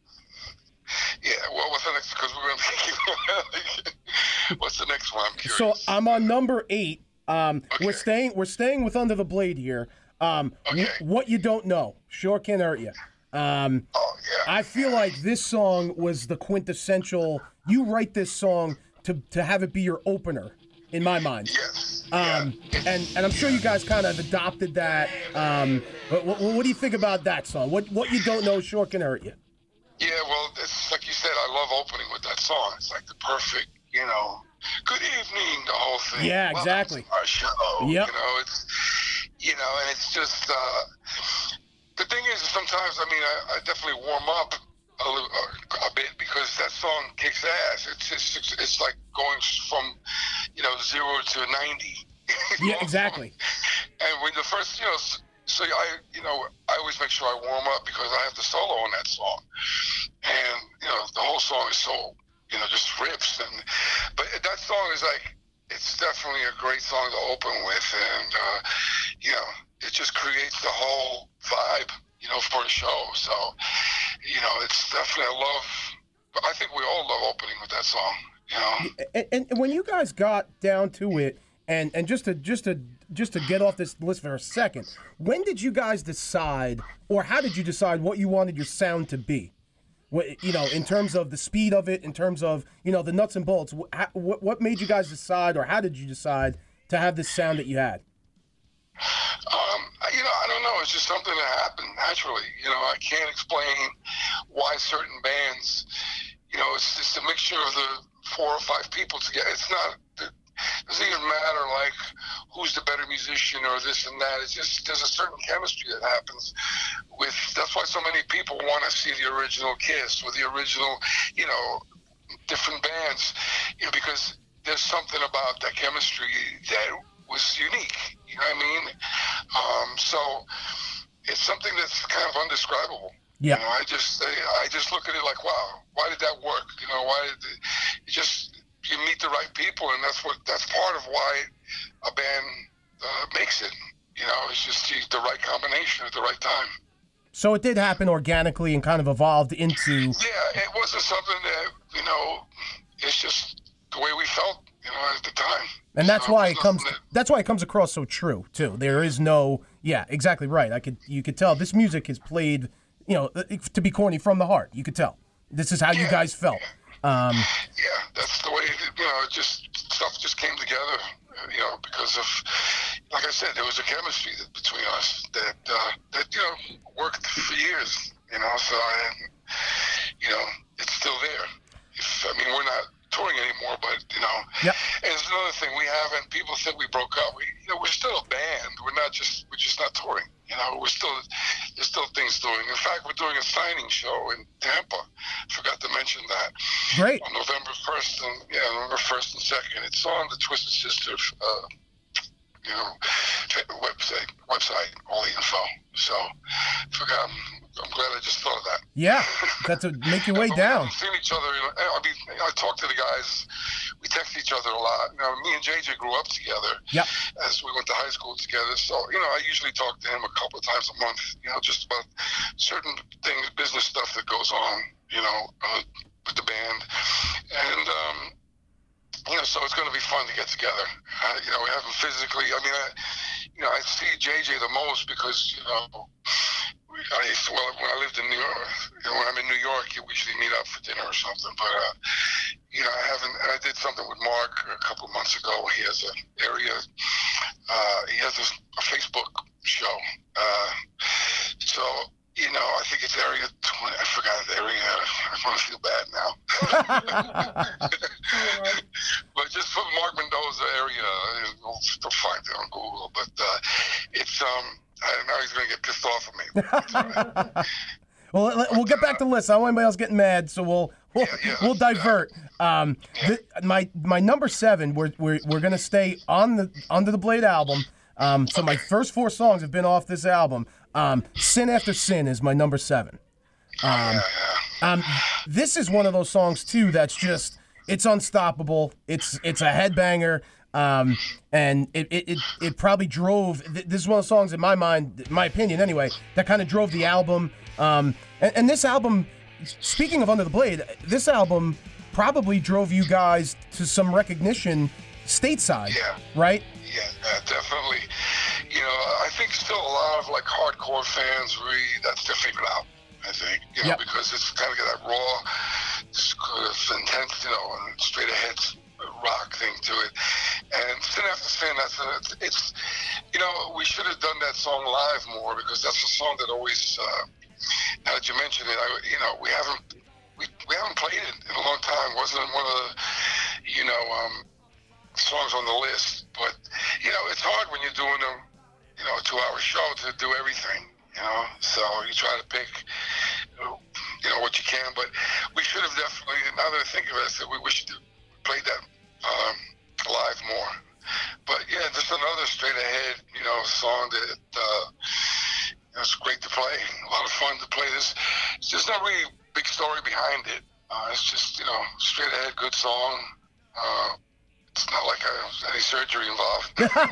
yeah, well, what's the next? Because we're going to what's the next one? I'm curious. So I'm on number eight. Um, okay. We're staying. We're staying with Under the Blade here. Um, okay. w- what you don't know sure can hurt you. Um, oh yeah. I feel like this song was the quintessential. You write this song to to have it be your opener, in my mind. Yes. Um, yeah. and and I'm sure you guys kind of adopted that. Um, what, what, what do you think about that song? What what you don't know sure can hurt you. Yeah, well, it's like you said. I love opening with that song. It's like the perfect, you know. Good evening, the whole thing. Yeah, exactly. Our show. Yep. You know, it's, you know, and it's just, uh, the thing is, sometimes, I mean, I, I definitely warm up a, little, uh, a bit because that song kicks ass. It's just, it's, it's like going from, you know, zero to ninety. Yeah, exactly. And when the first, you know, so I, you know, I always make sure I warm up because I have the solo on that song. And, you know, the whole song is so, you know, just rips. And but that song is like, it's definitely a great song to open with. And, uh, you know, it just creates the whole vibe, you know, for the show. So, you know, it's definitely, I love, I think we all love opening with that song, you know. And, and when you guys got down to it, and, and just to just to just to get off this list for a second, when did you guys decide, or how did you decide what you wanted your sound to be? What, you know, in terms of the speed of it, in terms of, you know, the nuts and bolts, what, what made you guys decide, or how did you decide to have this sound that you had? Um, you know, I don't know. It's just something that happened naturally. You know, I can't explain why certain bands, you know, it's just a mixture of the four or five people together. It's not, it doesn't even matter, like, who's the better musician or this and that. It's just, there's a certain chemistry that happens with, that's why so many people want to see the original Kiss or the original, you know, different bands, you know, because there's something about that chemistry that was unique, you know what I mean? Um, so it's something that's kind of undescribable. Yeah. You know, I just, I, I just look at it like, wow, why did that work? You know, why did it, it just, you meet the right people, and that's what, that's part of why a band uh, makes it. You know, it's just the, the right combination at the right time. So it did happen organically and kind of evolved into... Yeah, it wasn't something that, you know, it's just the way we felt, you know, at the time. And that's so, why it comes. that, That's why it comes across so true too. There is no, yeah, exactly right. I could, you could tell this music is played, you know, to be corny, from the heart. You could tell. This is how yeah, you guys felt. Um, yeah, that's the way. You know, it just stuff just came together. You know, because of, like I said, there was a chemistry that, between us that uh, that you know worked for years. You know, so I, you know, it's still there. If, I mean, we're not touring anymore, but you know, yep. And it's another thing we haven't. People think we broke up. We, you know, we're still a band. We're not just. We're just not touring. You know, we're still. There's still things doing. In fact, we're doing a signing show in Tampa. Forgot to mention that. Great. On November first and yeah, November first and second. It's on the Twisted Sister, uh, you know, website. Website. All the info. So, forgot. I'm glad I just thought of that. Yeah, that's a make your way we down. haven't seen each other. You know, I mean, I talk to the guys. We text each other a lot. You know, me and J J grew up together. Yep. As we went to high school together. So, you know, I usually talk to him a couple of times a month. You know, just about certain things, business stuff that goes on. You know, uh, with the band, and um, you know, so it's going to be fun to get together. Uh, you know, we haven't physically. I mean, I, you know, I see J J the most because you know. I used to, well, when I lived in New York, you know, when I'm in New York, we usually meet up for dinner or something. But, uh, you know, I haven't, and I did something with Mark a couple of months ago. He has an area, uh, he has this, a Facebook show. Uh, so, you know, I think it's area twenty, I forgot the area, I want to feel bad now. But just put Mark Mendoza area, you'll still find it on Google. But uh, it's, um, I know he's going to get pissed off at me. Well, we'll get back to the list. I don't want anybody else getting mad, so we'll we'll, yeah, yeah, we'll divert. Um, yeah. th- my my number seven. We're we're we're gonna stay on the Under the Blade album. Um, so my first four songs have been off this album. Um, Sin After Sin is my number seven. Um, yeah, yeah. um, this is one of those songs too that's just it's unstoppable. It's it's a headbanger. Um, and it, it, it, it probably drove, th- this is one of the songs in my mind, in my opinion anyway, that kind of drove the album. Um, and, and this album, speaking of Under the Blade, this album probably drove you guys to some recognition stateside, yeah. right? Yeah, uh, definitely. You know, I think still a lot of like hardcore fans really, that's their favorite album, I think, you know, yep. because it's kind of got that raw, just kind of intense, you know, and straight ahead rock thing to it. And Sin After Sin, that's a, it's, you know, we should have done that song live more because that's a song that always, uh, now that you mentioned it, I, you know, we haven't, we, we haven't played it in a long time. It wasn't one of the, you know, um, songs on the list. But, you know, it's hard when you're doing a, you know, a two-hour show to do everything, you know. So you try to pick, you know, what you can. But we should have definitely, now that I think of it, I said we wish to played that um, live more. But yeah, just another straight ahead, you know, song that uh, you know, it's great to play. A lot of fun to play this. It's just not really a big story behind it. Uh, it's just, you know, straight ahead, good song. Uh, it's not like a, any surgery involved.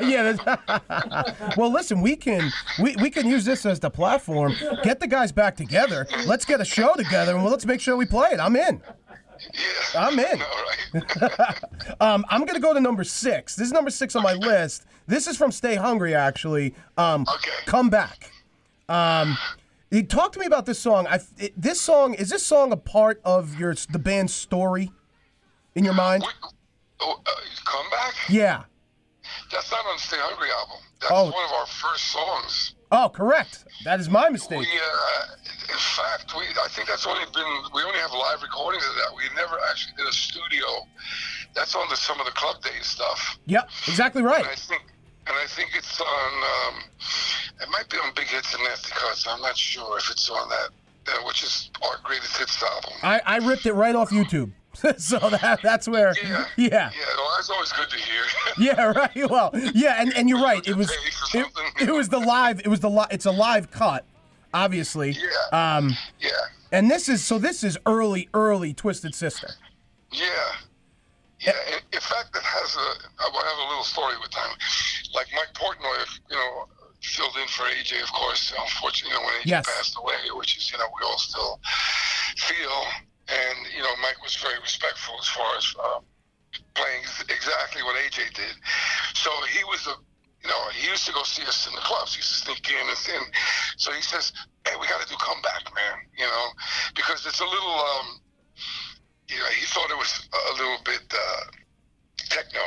Yeah. Well, listen, we can we, we can use this as the platform. Get the guys back together. Let's get a show together, and let's make sure we play it. I'm in. Yeah, I'm in. All right. um, I'm going to go to number six. This is number six on my list. This is from Stay Hungry, actually. Um, okay. Come Back. Um, you talk to me about this song. I, it, this song, is this song a part of your the band's story in your mind? We, oh, uh, Come Back? Yeah. That's not on the Stay Hungry album. That's Oh. one of our first songs. Oh, correct. That is my mistake. We, uh, in fact, we I think that's only been, we only have live recordings of that. We never actually did a studio. That's on the, some of the Club Days stuff. Yep, exactly right. And I think, and I think it's on, um, it might be on Big Hits and Nasty Cuts. I'm not sure if it's on that, uh, which is our greatest hits album. I, I ripped it right off YouTube. So that that's where, Yeah. yeah. Yeah, well, that's always good to hear. Yeah, right. Well, yeah, and, and you're right. It was Pay for it, something. it was the live. It was the li- It's a live cut, obviously. Yeah. Um, Yeah. and this is so. This is early, early Twisted Sister. Yeah. Yeah. In, in fact, it has a, I will have a little story with time. Like Mike Portnoy, you know, filled in for A J, of course, unfortunately, you know, when A J Yes. passed away, which is, you know, we all still feel. and you know, Mike was very respectful as far as uh, playing exactly what A J did. So he was a, you know, he used to go see us in the clubs. He used to sneak in and in. So he says, "Hey, we got to do Comeback, man," you know, because it's a little, um, you know, he thought it was a little bit uh, techno.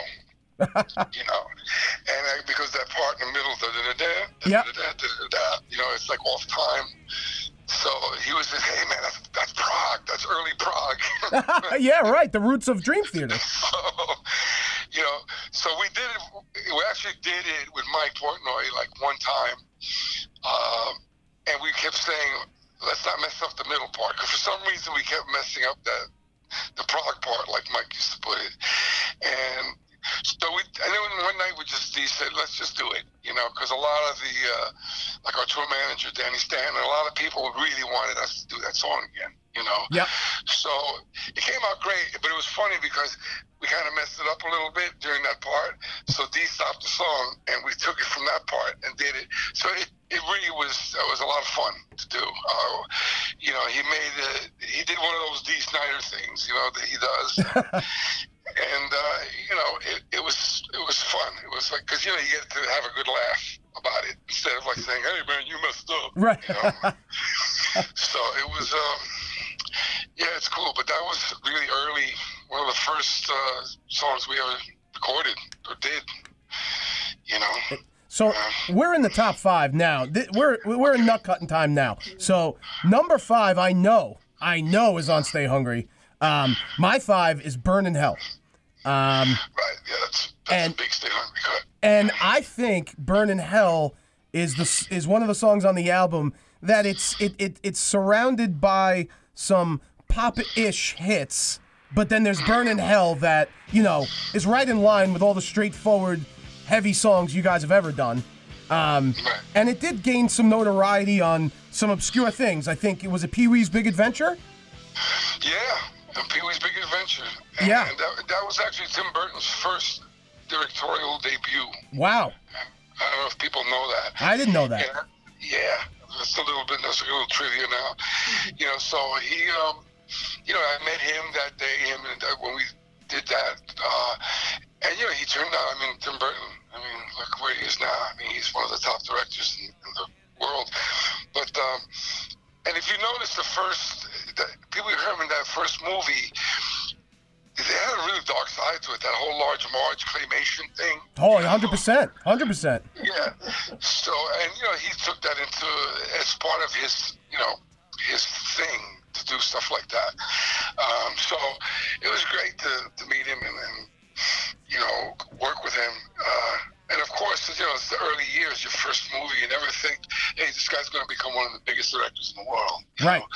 You know, and uh, because that part in the middle, da da da da, yep. da da da da, you know, it's like off time. So he was just, hey man, that's, that's Prague, that's early Prague. Yeah, right. The roots of Dream Theater. So, you know, so we did it. We actually did it with Mike Portnoy like one time, um, and we kept saying, let's not mess up the middle part, because for some reason we kept messing up that the Prague part, like Mike used to put it, and. So we, and then one night we just he said, let's just do it, you know, because a lot of the, uh, like our tour manager, Danny Stanton, a lot of people really wanted us to do that song again, you know. Yeah. So it came out great, but it was funny because we kind of messed it up a little bit during that part. So Dee stopped the song, and we took it from that part and did it. So it, it really was, it was a lot of fun to do. Uh, you know, he made, a, he did one of those Dee Snider things, you know, that he does. And, uh, you know, it, it was it was fun. It was like, because, you know, you get to have a good laugh about it instead of like saying, hey, man, you messed up. Right. You know? So it was, um, yeah, it's cool. But that was really early, one of the first uh, songs we ever recorded or did, you know. So we're in the top five now. We're, we're in nut cutting time now. So number five, I know, I know is on Stay Hungry. Um, my five is Burnin' Hell. Um, right, yeah, that's, that's and, a big Stay Hungry cut. And I think Burnin' Hell is the is one of the songs on the album that it's it, it it's surrounded by some pop-ish hits, but then there's Burnin' Hell that, you know, is right in line with all the straightforward, heavy songs you guys have ever done. Um, right. And it did gain some notoriety on some obscure things. I think it was a Pee-wee's Big Adventure. Yeah. And Pee-wee's Big Adventure. And, yeah. And that, that was actually Tim Burton's first directorial debut. Wow. I don't know if people know that. I didn't know that. Yeah. Yeah. That's a little bit, that's a little trivia now. You know, so he, um, you know, I met him that day, him and uh, when we did that. Uh, and, you know, he turned out, I mean, Tim Burton, I mean, look where he is now. I mean, he's one of the top directors in, in the world. But, um, and if you notice the first, the, people who heard him in that first movie, they had a really dark side to it, that whole Large Marge claymation thing. Oh, one hundred percent. one hundred percent. Yeah. So, and, you know, he took that into, as part of his, you know, his thing to do stuff like that. Um, so it was great to, to meet him and, and, you know, work with him. Uh, and, of course, you know, it's the early years, your first movie, you never think, hey, this guy's going to become one of the biggest directors in the world. Right. Know?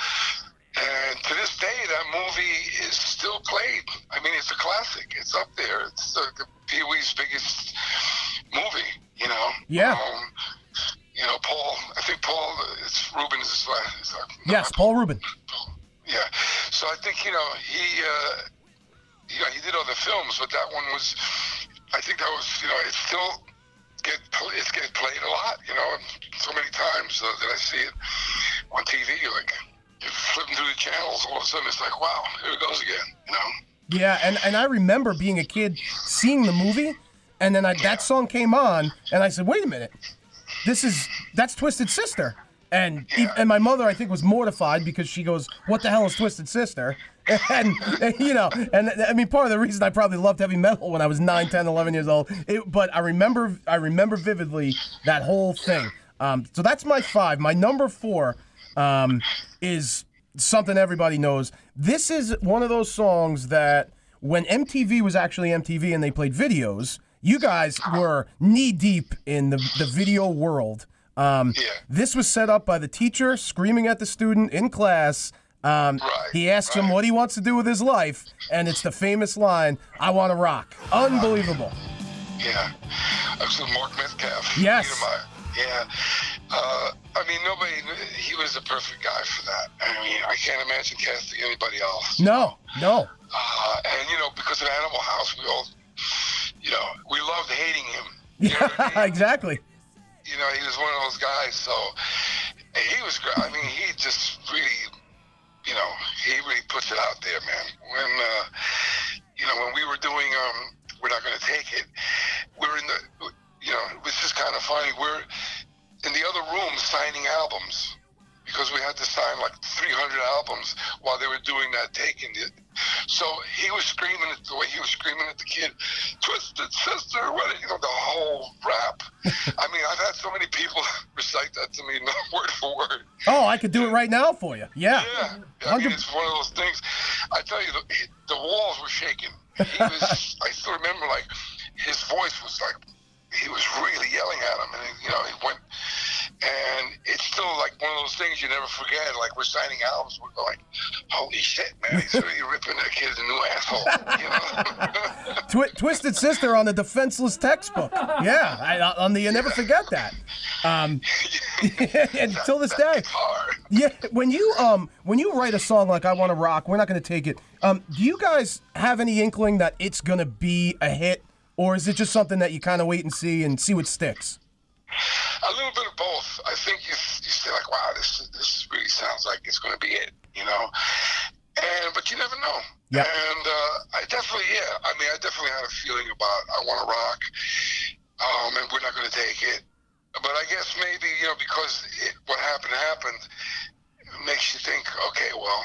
And to this day, that movie is still played. I mean, it's a classic. It's up there. It's the, the Pee-wee's biggest movie, you know? Yeah. Um, you know, Paul, I think Paul, it's Rubin is his last. Is that, yes, no, Paul Rubin. Yeah. So I think, you know, he, uh, you know, he did other films, but that one was, I think that was, you know, it's still, get it's get played a lot, you know, so many times uh, that I see it on T V, like, you're flipping through the channels, all of a sudden it's like, wow, here it goes again, you know? Yeah, and, and I remember being a kid seeing the movie, and then I, yeah. that song came on, and I said, wait a minute, this is, that's Twisted Sister. And yeah. and my mother, I think, was mortified because she goes, what the hell is Twisted Sister? And, and, you know, and I mean, part of the reason I probably loved heavy metal when I was nine, ten, eleven years old, it, but I remember, I remember vividly that whole thing. Um, so that's my five. My number four um, is something everybody knows. This is one of those songs that when M T V was actually M T V and they played videos, you guys were knee deep in the, the video world. Um, yeah. This was set up by the teacher screaming at the student in class. Um, right, he asks right. him what he wants to do with his life, and it's the famous line, I want to rock. Unbelievable. Yeah. Actually, Mark Metcalf. Yes. Yeah. Uh, I mean, nobody, he was the perfect guy for that. I mean, I can't imagine casting anybody else. No, no. Uh, and, you know, because of Animal House, we all, you know, we loved hating him. You know what I mean? Exactly. You know, he was one of those guys, so he was great. I mean, he just really you know, he really puts it out there, man. When, uh, you know, when we were doing, um, We're Not Gonna Take It, we're in the, you know, this is kind of funny. We're in the other room signing albums because we had to sign like three hundred albums while they were doing that taking it. So he was screaming at the way he was screaming at the kid, "Twisted Sister," what, you know, the whole rap. I mean, I've had so many people recite that to me word for word. Oh, I could do it right now for you. Yeah. Yeah. I mean, it's one of those things. I tell you, the, the walls were shaking. He was, I still remember, like, his voice was like, he was really yelling at him, and you know, he went, and it's still like one of those things you never forget. Like, we're signing albums, we're like, holy shit, man, he's really ripping that kid a new asshole, you know. Twi- Twisted Sister on the Defenseless textbook. Yeah, I, on the you never forget that. Um, until this day. Yeah, when you um when you write a song like "I Want to Rock," We're Not Gonna Take It. Um, do you guys have any inkling that it's gonna be a hit? Or is it just something that you kind of wait and see and see what sticks? A little bit of both. I think you, you say like, wow, this this really sounds like it's going to be it, you know. And but you never know. Yep. And uh, I definitely, yeah. I mean, I definitely had a feeling about "I Want to Rock," um, and "We're Not Going to Take It." But I guess maybe, you know, because it, what happened happened, it makes you think, okay, well,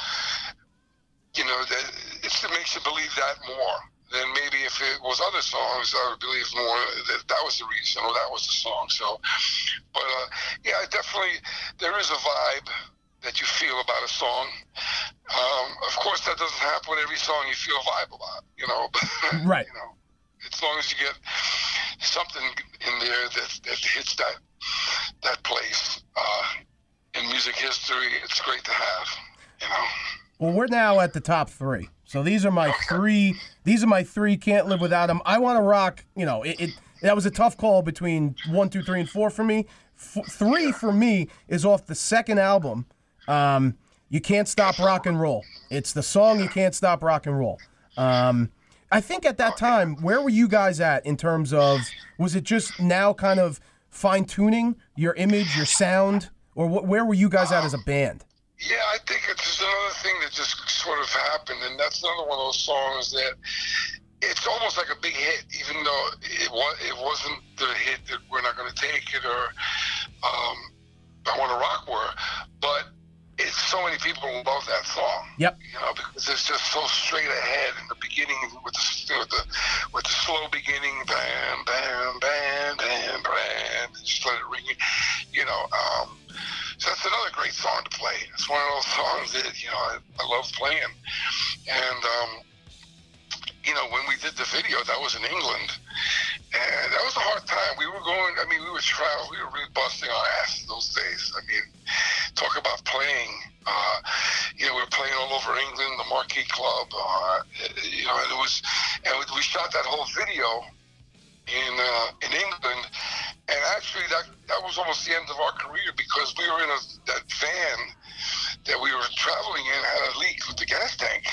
you know, that it's, it makes you believe that more. Then maybe if it was other songs, I would believe more that that was the reason or that was the song. So, but uh, yeah, definitely there is a vibe that you feel about a song. Um, of course, that doesn't happen with every song you feel a vibe about, you know. Right. You know, as long as you get something in there that, that hits that that place uh, in music history, it's great to have, you know. Well, we're now at the top three. So these are my three. These are my three. Can't live without them. I Want to Rock. You know, it, it. That was a tough call between one, two, three, and four for me. F- three for me is off the second album. Um, You Can't Stop Rock and Roll. It's the song You Can't Stop Rock and Roll. Um, I think at that time, where were you guys at in terms of, was it just now kind of fine tuning your image, your sound, or wh- where were you guys at as a band? Yeah, I think it's just another thing that just sort of happened, and that's another one of those songs that it's almost like a big hit, even though it was it wasn't the hit that We're Not Going to Take It or um, I Want to Rock were, but it's so many people love that song. Yep. You know, because it's just so straight ahead in the beginning with the with the with the slow beginning, bam, bam, bam, bam, bam, just let it ring. You know. Um, So that's another great song to play. It's one of those songs that, you know, I, I love playing. And, um, you know, when we did the video, that was in England. And that was a hard time. We were going, I mean, we were traveling, we were really busting our ass those days. I mean, talk about playing. Uh, you know, we were playing all over England, the Marquee Club. Uh, you know, and it was, and we shot that whole video in uh, in England, and actually that that was almost the end of our career because we were in a that van that we were traveling in had a leak with the gas tank,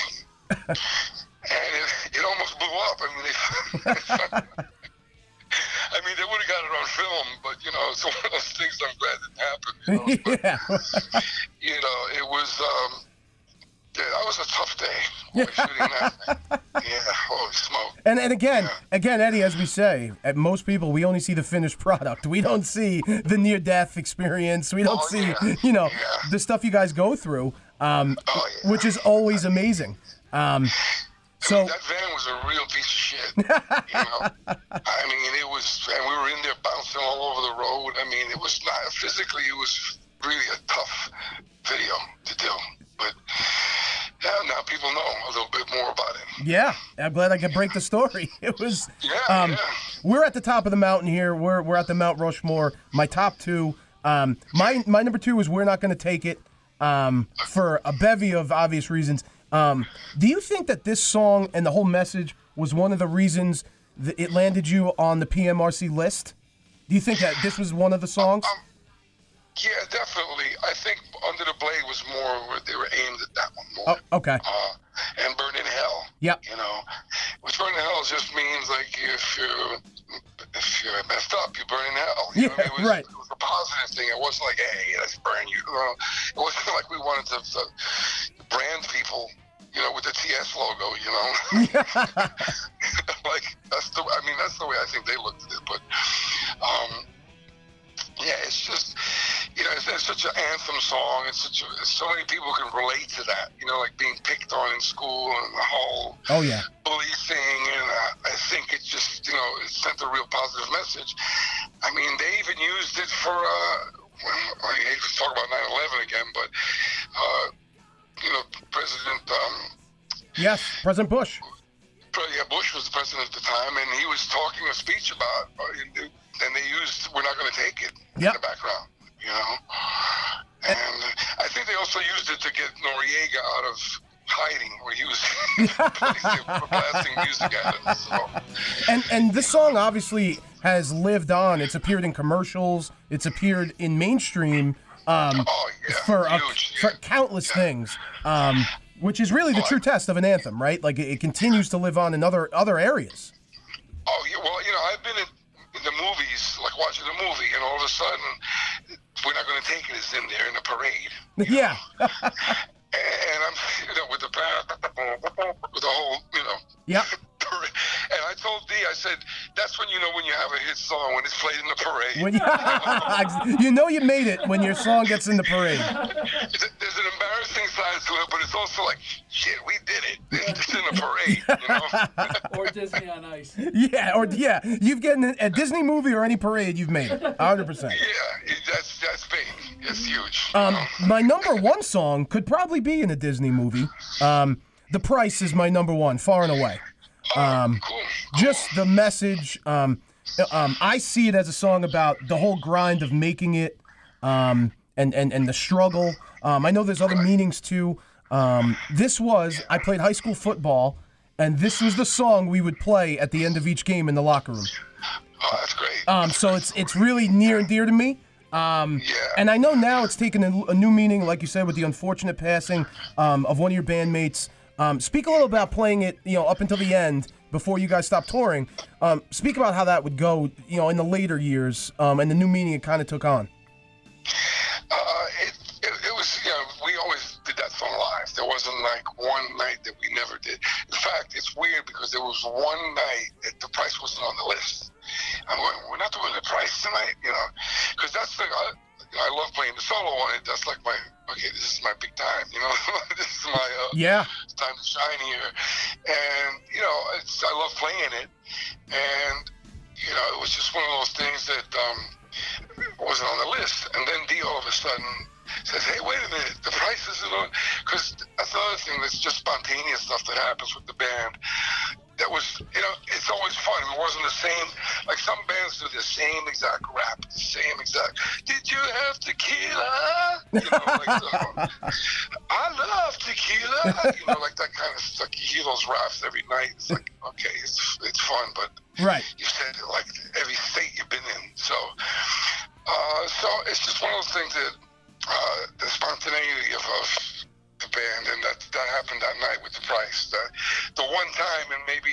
and it, it almost blew up. I mean, they, I mean, they would have got it on film, but you know, it's one of those things I'm glad didn't happen. You know, Yeah. but, you know it was. Um, Yeah, that was a tough day. Yeah. Shooting that. Yeah, holy smoke. And and again, yeah. again, Eddie, as we say, at most people, we only see the finished product. We don't see the near-death experience. We don't oh, see, yeah. you know, yeah. the stuff you guys go through, um, oh, yeah. which is always amazing. Um, so I mean, that van was a real piece of shit. You know, I mean, it was, and we were in there bouncing all over the road. I mean, it was not physically. It was really a tough video to do, but. Yeah, now people know a little bit more about it. Yeah, I'm glad I could break the story. It was. Yeah, um, yeah. We're at the top of the mountain here. We're we're at the Mount Rushmore. My top two. Um, my my number two is We're Not Going to Take It. Um, for a bevy of obvious reasons. Um, do you think that this song and the whole message was one of the reasons that it landed you on the P M R C list? Do you think that this was one of the songs? Um, Yeah, definitely. I think Under the Blade was more where they were aimed at that one more. Oh, okay. Uh, and Burn in Hell. Yep. You know, which Burn in Hell just means like if you, if you messed up, you burn in hell. You Yeah, know, it was, right. It was a positive thing. It wasn't like, hey, let's burn you. you know, it wasn't like we wanted to, to brand people, you know, with the T S logo, you know. Like, that's the, I mean, that's the way I think they looked at it. But, um, yeah, it's just, you know, it's, it's such an anthem song. It's such a, so many people can relate to that, you know, like being picked on in school and the whole Oh, yeah. bully thing. And uh, I think it just, you know, it sent a real positive message. I mean, they even used it for, uh, well, I hate to talk about nine eleven again, but, uh, you know, President, um, Yes, President Bush. yeah, Bush was the president at the time, and he was talking a speech about, uh, and they used "We're Not Going to Take It" Yep. in the background, you know. And I think they also used it to get Noriega out of hiding, where he was blasting music at him. So. And and this song obviously has lived on. It's appeared in commercials. It's appeared in mainstream um, Oh, yeah, for, a, huge, for yeah. countless things, um, which is really the true test of an anthem, right? Like it, it continues to live on in other other areas. Oh, yeah, well, you know, I've been in, in the movies, like watching a movie, and all of a sudden, "We're Not Going to Take It" is in there in the parade. Yeah. And I'm, you know, with the with the whole, you know. Yep. And I told D, I said, that's when you know when you have a hit song, when it's played in the parade. When you, you know you made it when your song gets in the parade. There's an embarrassing side to it, but it's also like, shit, we did it. It's in the parade, you know? Or Disney on Ice. Yeah, or yeah, you've gotten a Disney movie or any parade, you've made it, one hundred percent. Yeah, it, that's that's big. It's huge. Um, you know? my number one song could probably be in a Disney movie. Um, The Price is my number one, far and away. Um, cool. Just the message. Um, um, I see it as a song about the whole grind of making it, um, and, and, and the struggle. Um, I know there's other meanings too. Um, this was, I played high school football, and this was the song we would play at the end of each game in the locker room. Oh, that's great. Um, so it's it's really near and dear to me. Um, Yeah. And I know now it's taken a, a new meaning, like you said, with the unfortunate passing um, of one of your bandmates. Um, speak a little about playing it, you know, up until the end before you guys stopped touring. Um, speak about how that would go, you know, in the later years um, and the new meaning it kind of took on. Uh, it, it, it was, you know, we always did that song live. There wasn't like one night that we never did. In fact, it's weird because there was one night that The Price wasn't on the list. I'm going, we're not doing The Price tonight, you know, because that's the, I, I love playing the solo on it. That's like my, okay, this is my big time, you know, this is my, uh, Yeah. it's time to shine here. And, you know, it's, I love playing it. And, you know, it was just one of those things that um, wasn't on the list. And then D all of a sudden says, hey, wait a minute, The Price isn't on. Because that's another thing that's just spontaneous stuff that happens with the band. That was, you know, it's always fun. It wasn't the same, like some bands do the same exact rap, the same exact, did you have tequila? You know, like, uh, I love tequila. You know, like that kind of stuff. You hear those raps every night. It's like, okay, it's it's fun, but Right. you said it like every state you've been in. So, uh, so it's just one of those things that, uh, the spontaneity of, of the band, and that that happened that night with The Price. The, the one time, and maybe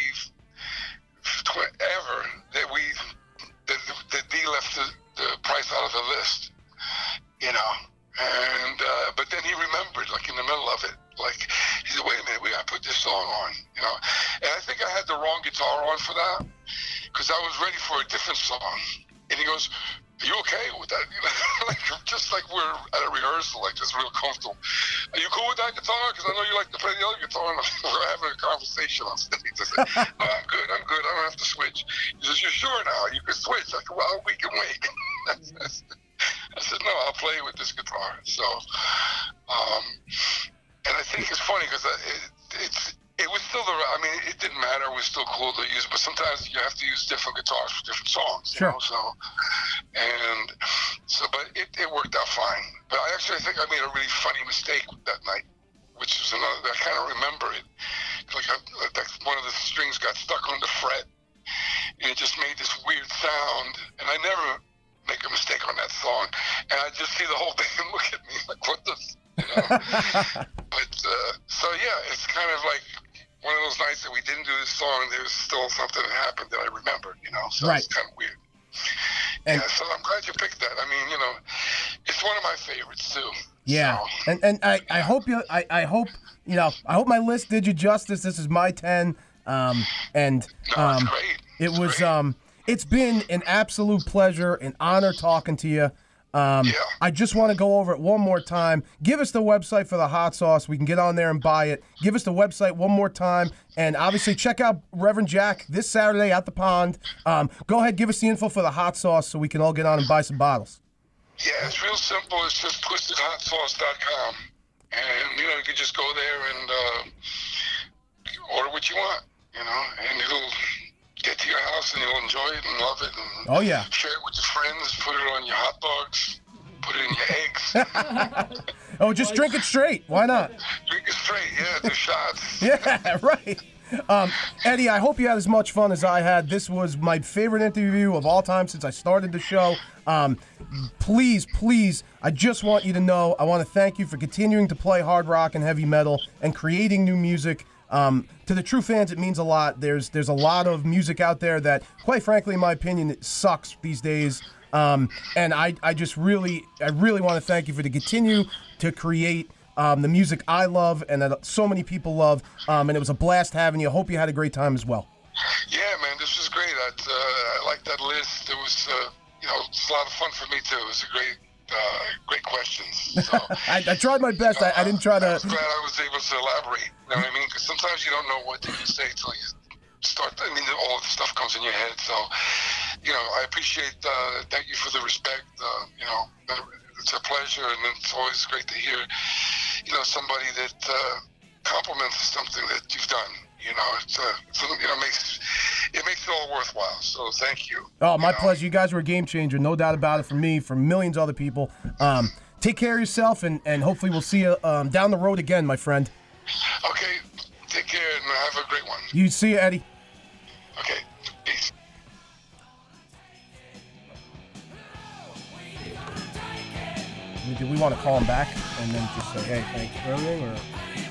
tw- ever, that we that, that D left the, the Price out of the list, you know. And uh, but then he remembered, like in the middle of it, like he said, "Wait a minute, we gotta put this song on," you know. And I think I had the wrong guitar on for that because I was ready for a different song, and he goes, "Are you okay with that?" You know, like just like we're at a rehearsal, like just real comfortable. Are you cool with that guitar? Because I know you like to play the other guitar, and we're having a conversation on stage. I said, "No, I'm good. I'm good. I don't have to switch." He says, "You're sure now? You can switch?" I said, "Well, we can wait." I said, "No, I'll play with this guitar." So, um, and I think it's funny because it, it's. It was still the, I mean, it didn't matter. It was still cool to use, but sometimes you have to use different guitars for different songs, you Sure. know, so, and so, but it, it worked out fine. But I actually think I made a really funny mistake that night, which is another, I kind of remember it. Like, I, like one of the strings got stuck on the fret, and it just made this weird sound, and I never make a mistake on that song. And I just see the whole band look at me like, what the, you know? But, uh, so yeah, it's kind of like one of those nights that we didn't do this song, there was still something that happened that I remembered, you know, so right. it's kind of weird. And, yeah, so I'm glad you picked that. I mean, you know, it's one of my favorites too. Yeah, so. and and I, I hope you I, I hope you know I hope my list did you justice. This is my ten, um, and no, um, it's great. it it's was great. um, it's been an absolute pleasure, an honor talking to you. Um, yeah. I just want to go over it one more time. Give us the website for the hot sauce. We can get on there and buy it. Give us the website one more time. And obviously check out Reverend Jack this Saturday at the pond. Um, go ahead, give us the info for the hot sauce so we can all get on and buy some bottles. Yeah, it's real simple. It's just twisted hot sauce dot com. And, you know, you can just go there and uh, order what you want, you know, and it'll get to your house and you'll enjoy it and love it. And oh, yeah. Share it with your friends. Put it on your hot dogs. Put it in your eggs. Oh, just drink it straight. Why not? Drink it straight, yeah, do shots. Yeah, right. Um, Eddie, I hope you had as much fun as I had. This was my favorite interview of all time since I started the show. Um, please, please, I just want you to know, I want to thank you for continuing to play hard rock and heavy metal and creating new music. Um, to the true fans, it means a lot. There's there's a lot of music out there that, quite frankly, in my opinion, it sucks these days. Um, and I, I just really, I really want to thank you for to continue to create um, the music I love and that so many people love. Um, and it was a blast having you. I hope you had a great time as well. Yeah, man, this was great. I, uh, I like that list. It was, uh, you know, it's a lot of fun for me too. It was a great, uh, great questions. So, I, I tried my best. I, I didn't try to. I was glad I was able to elaborate. You know what I mean? Because sometimes you don't know what to say till you start. I mean, all the stuff comes in your head. So, you know, I appreciate. Uh, thank you for the respect. Uh, you know, it's a pleasure, and it's always great to hear. You know, somebody that uh, compliments something that you've done. You know, it's, uh, it's you know makes it makes it all worthwhile. So thank you. Oh, my you know? pleasure. You guys were a game changer, no doubt about it. For me, for millions of other people. Um, take care of yourself, and, and hopefully we'll see you um, down the road again, my friend. Okay, take care and have a great one. You see you, Eddie. Okay, peace. Do we want to call him back and then just say, hey, thanks for everything, or?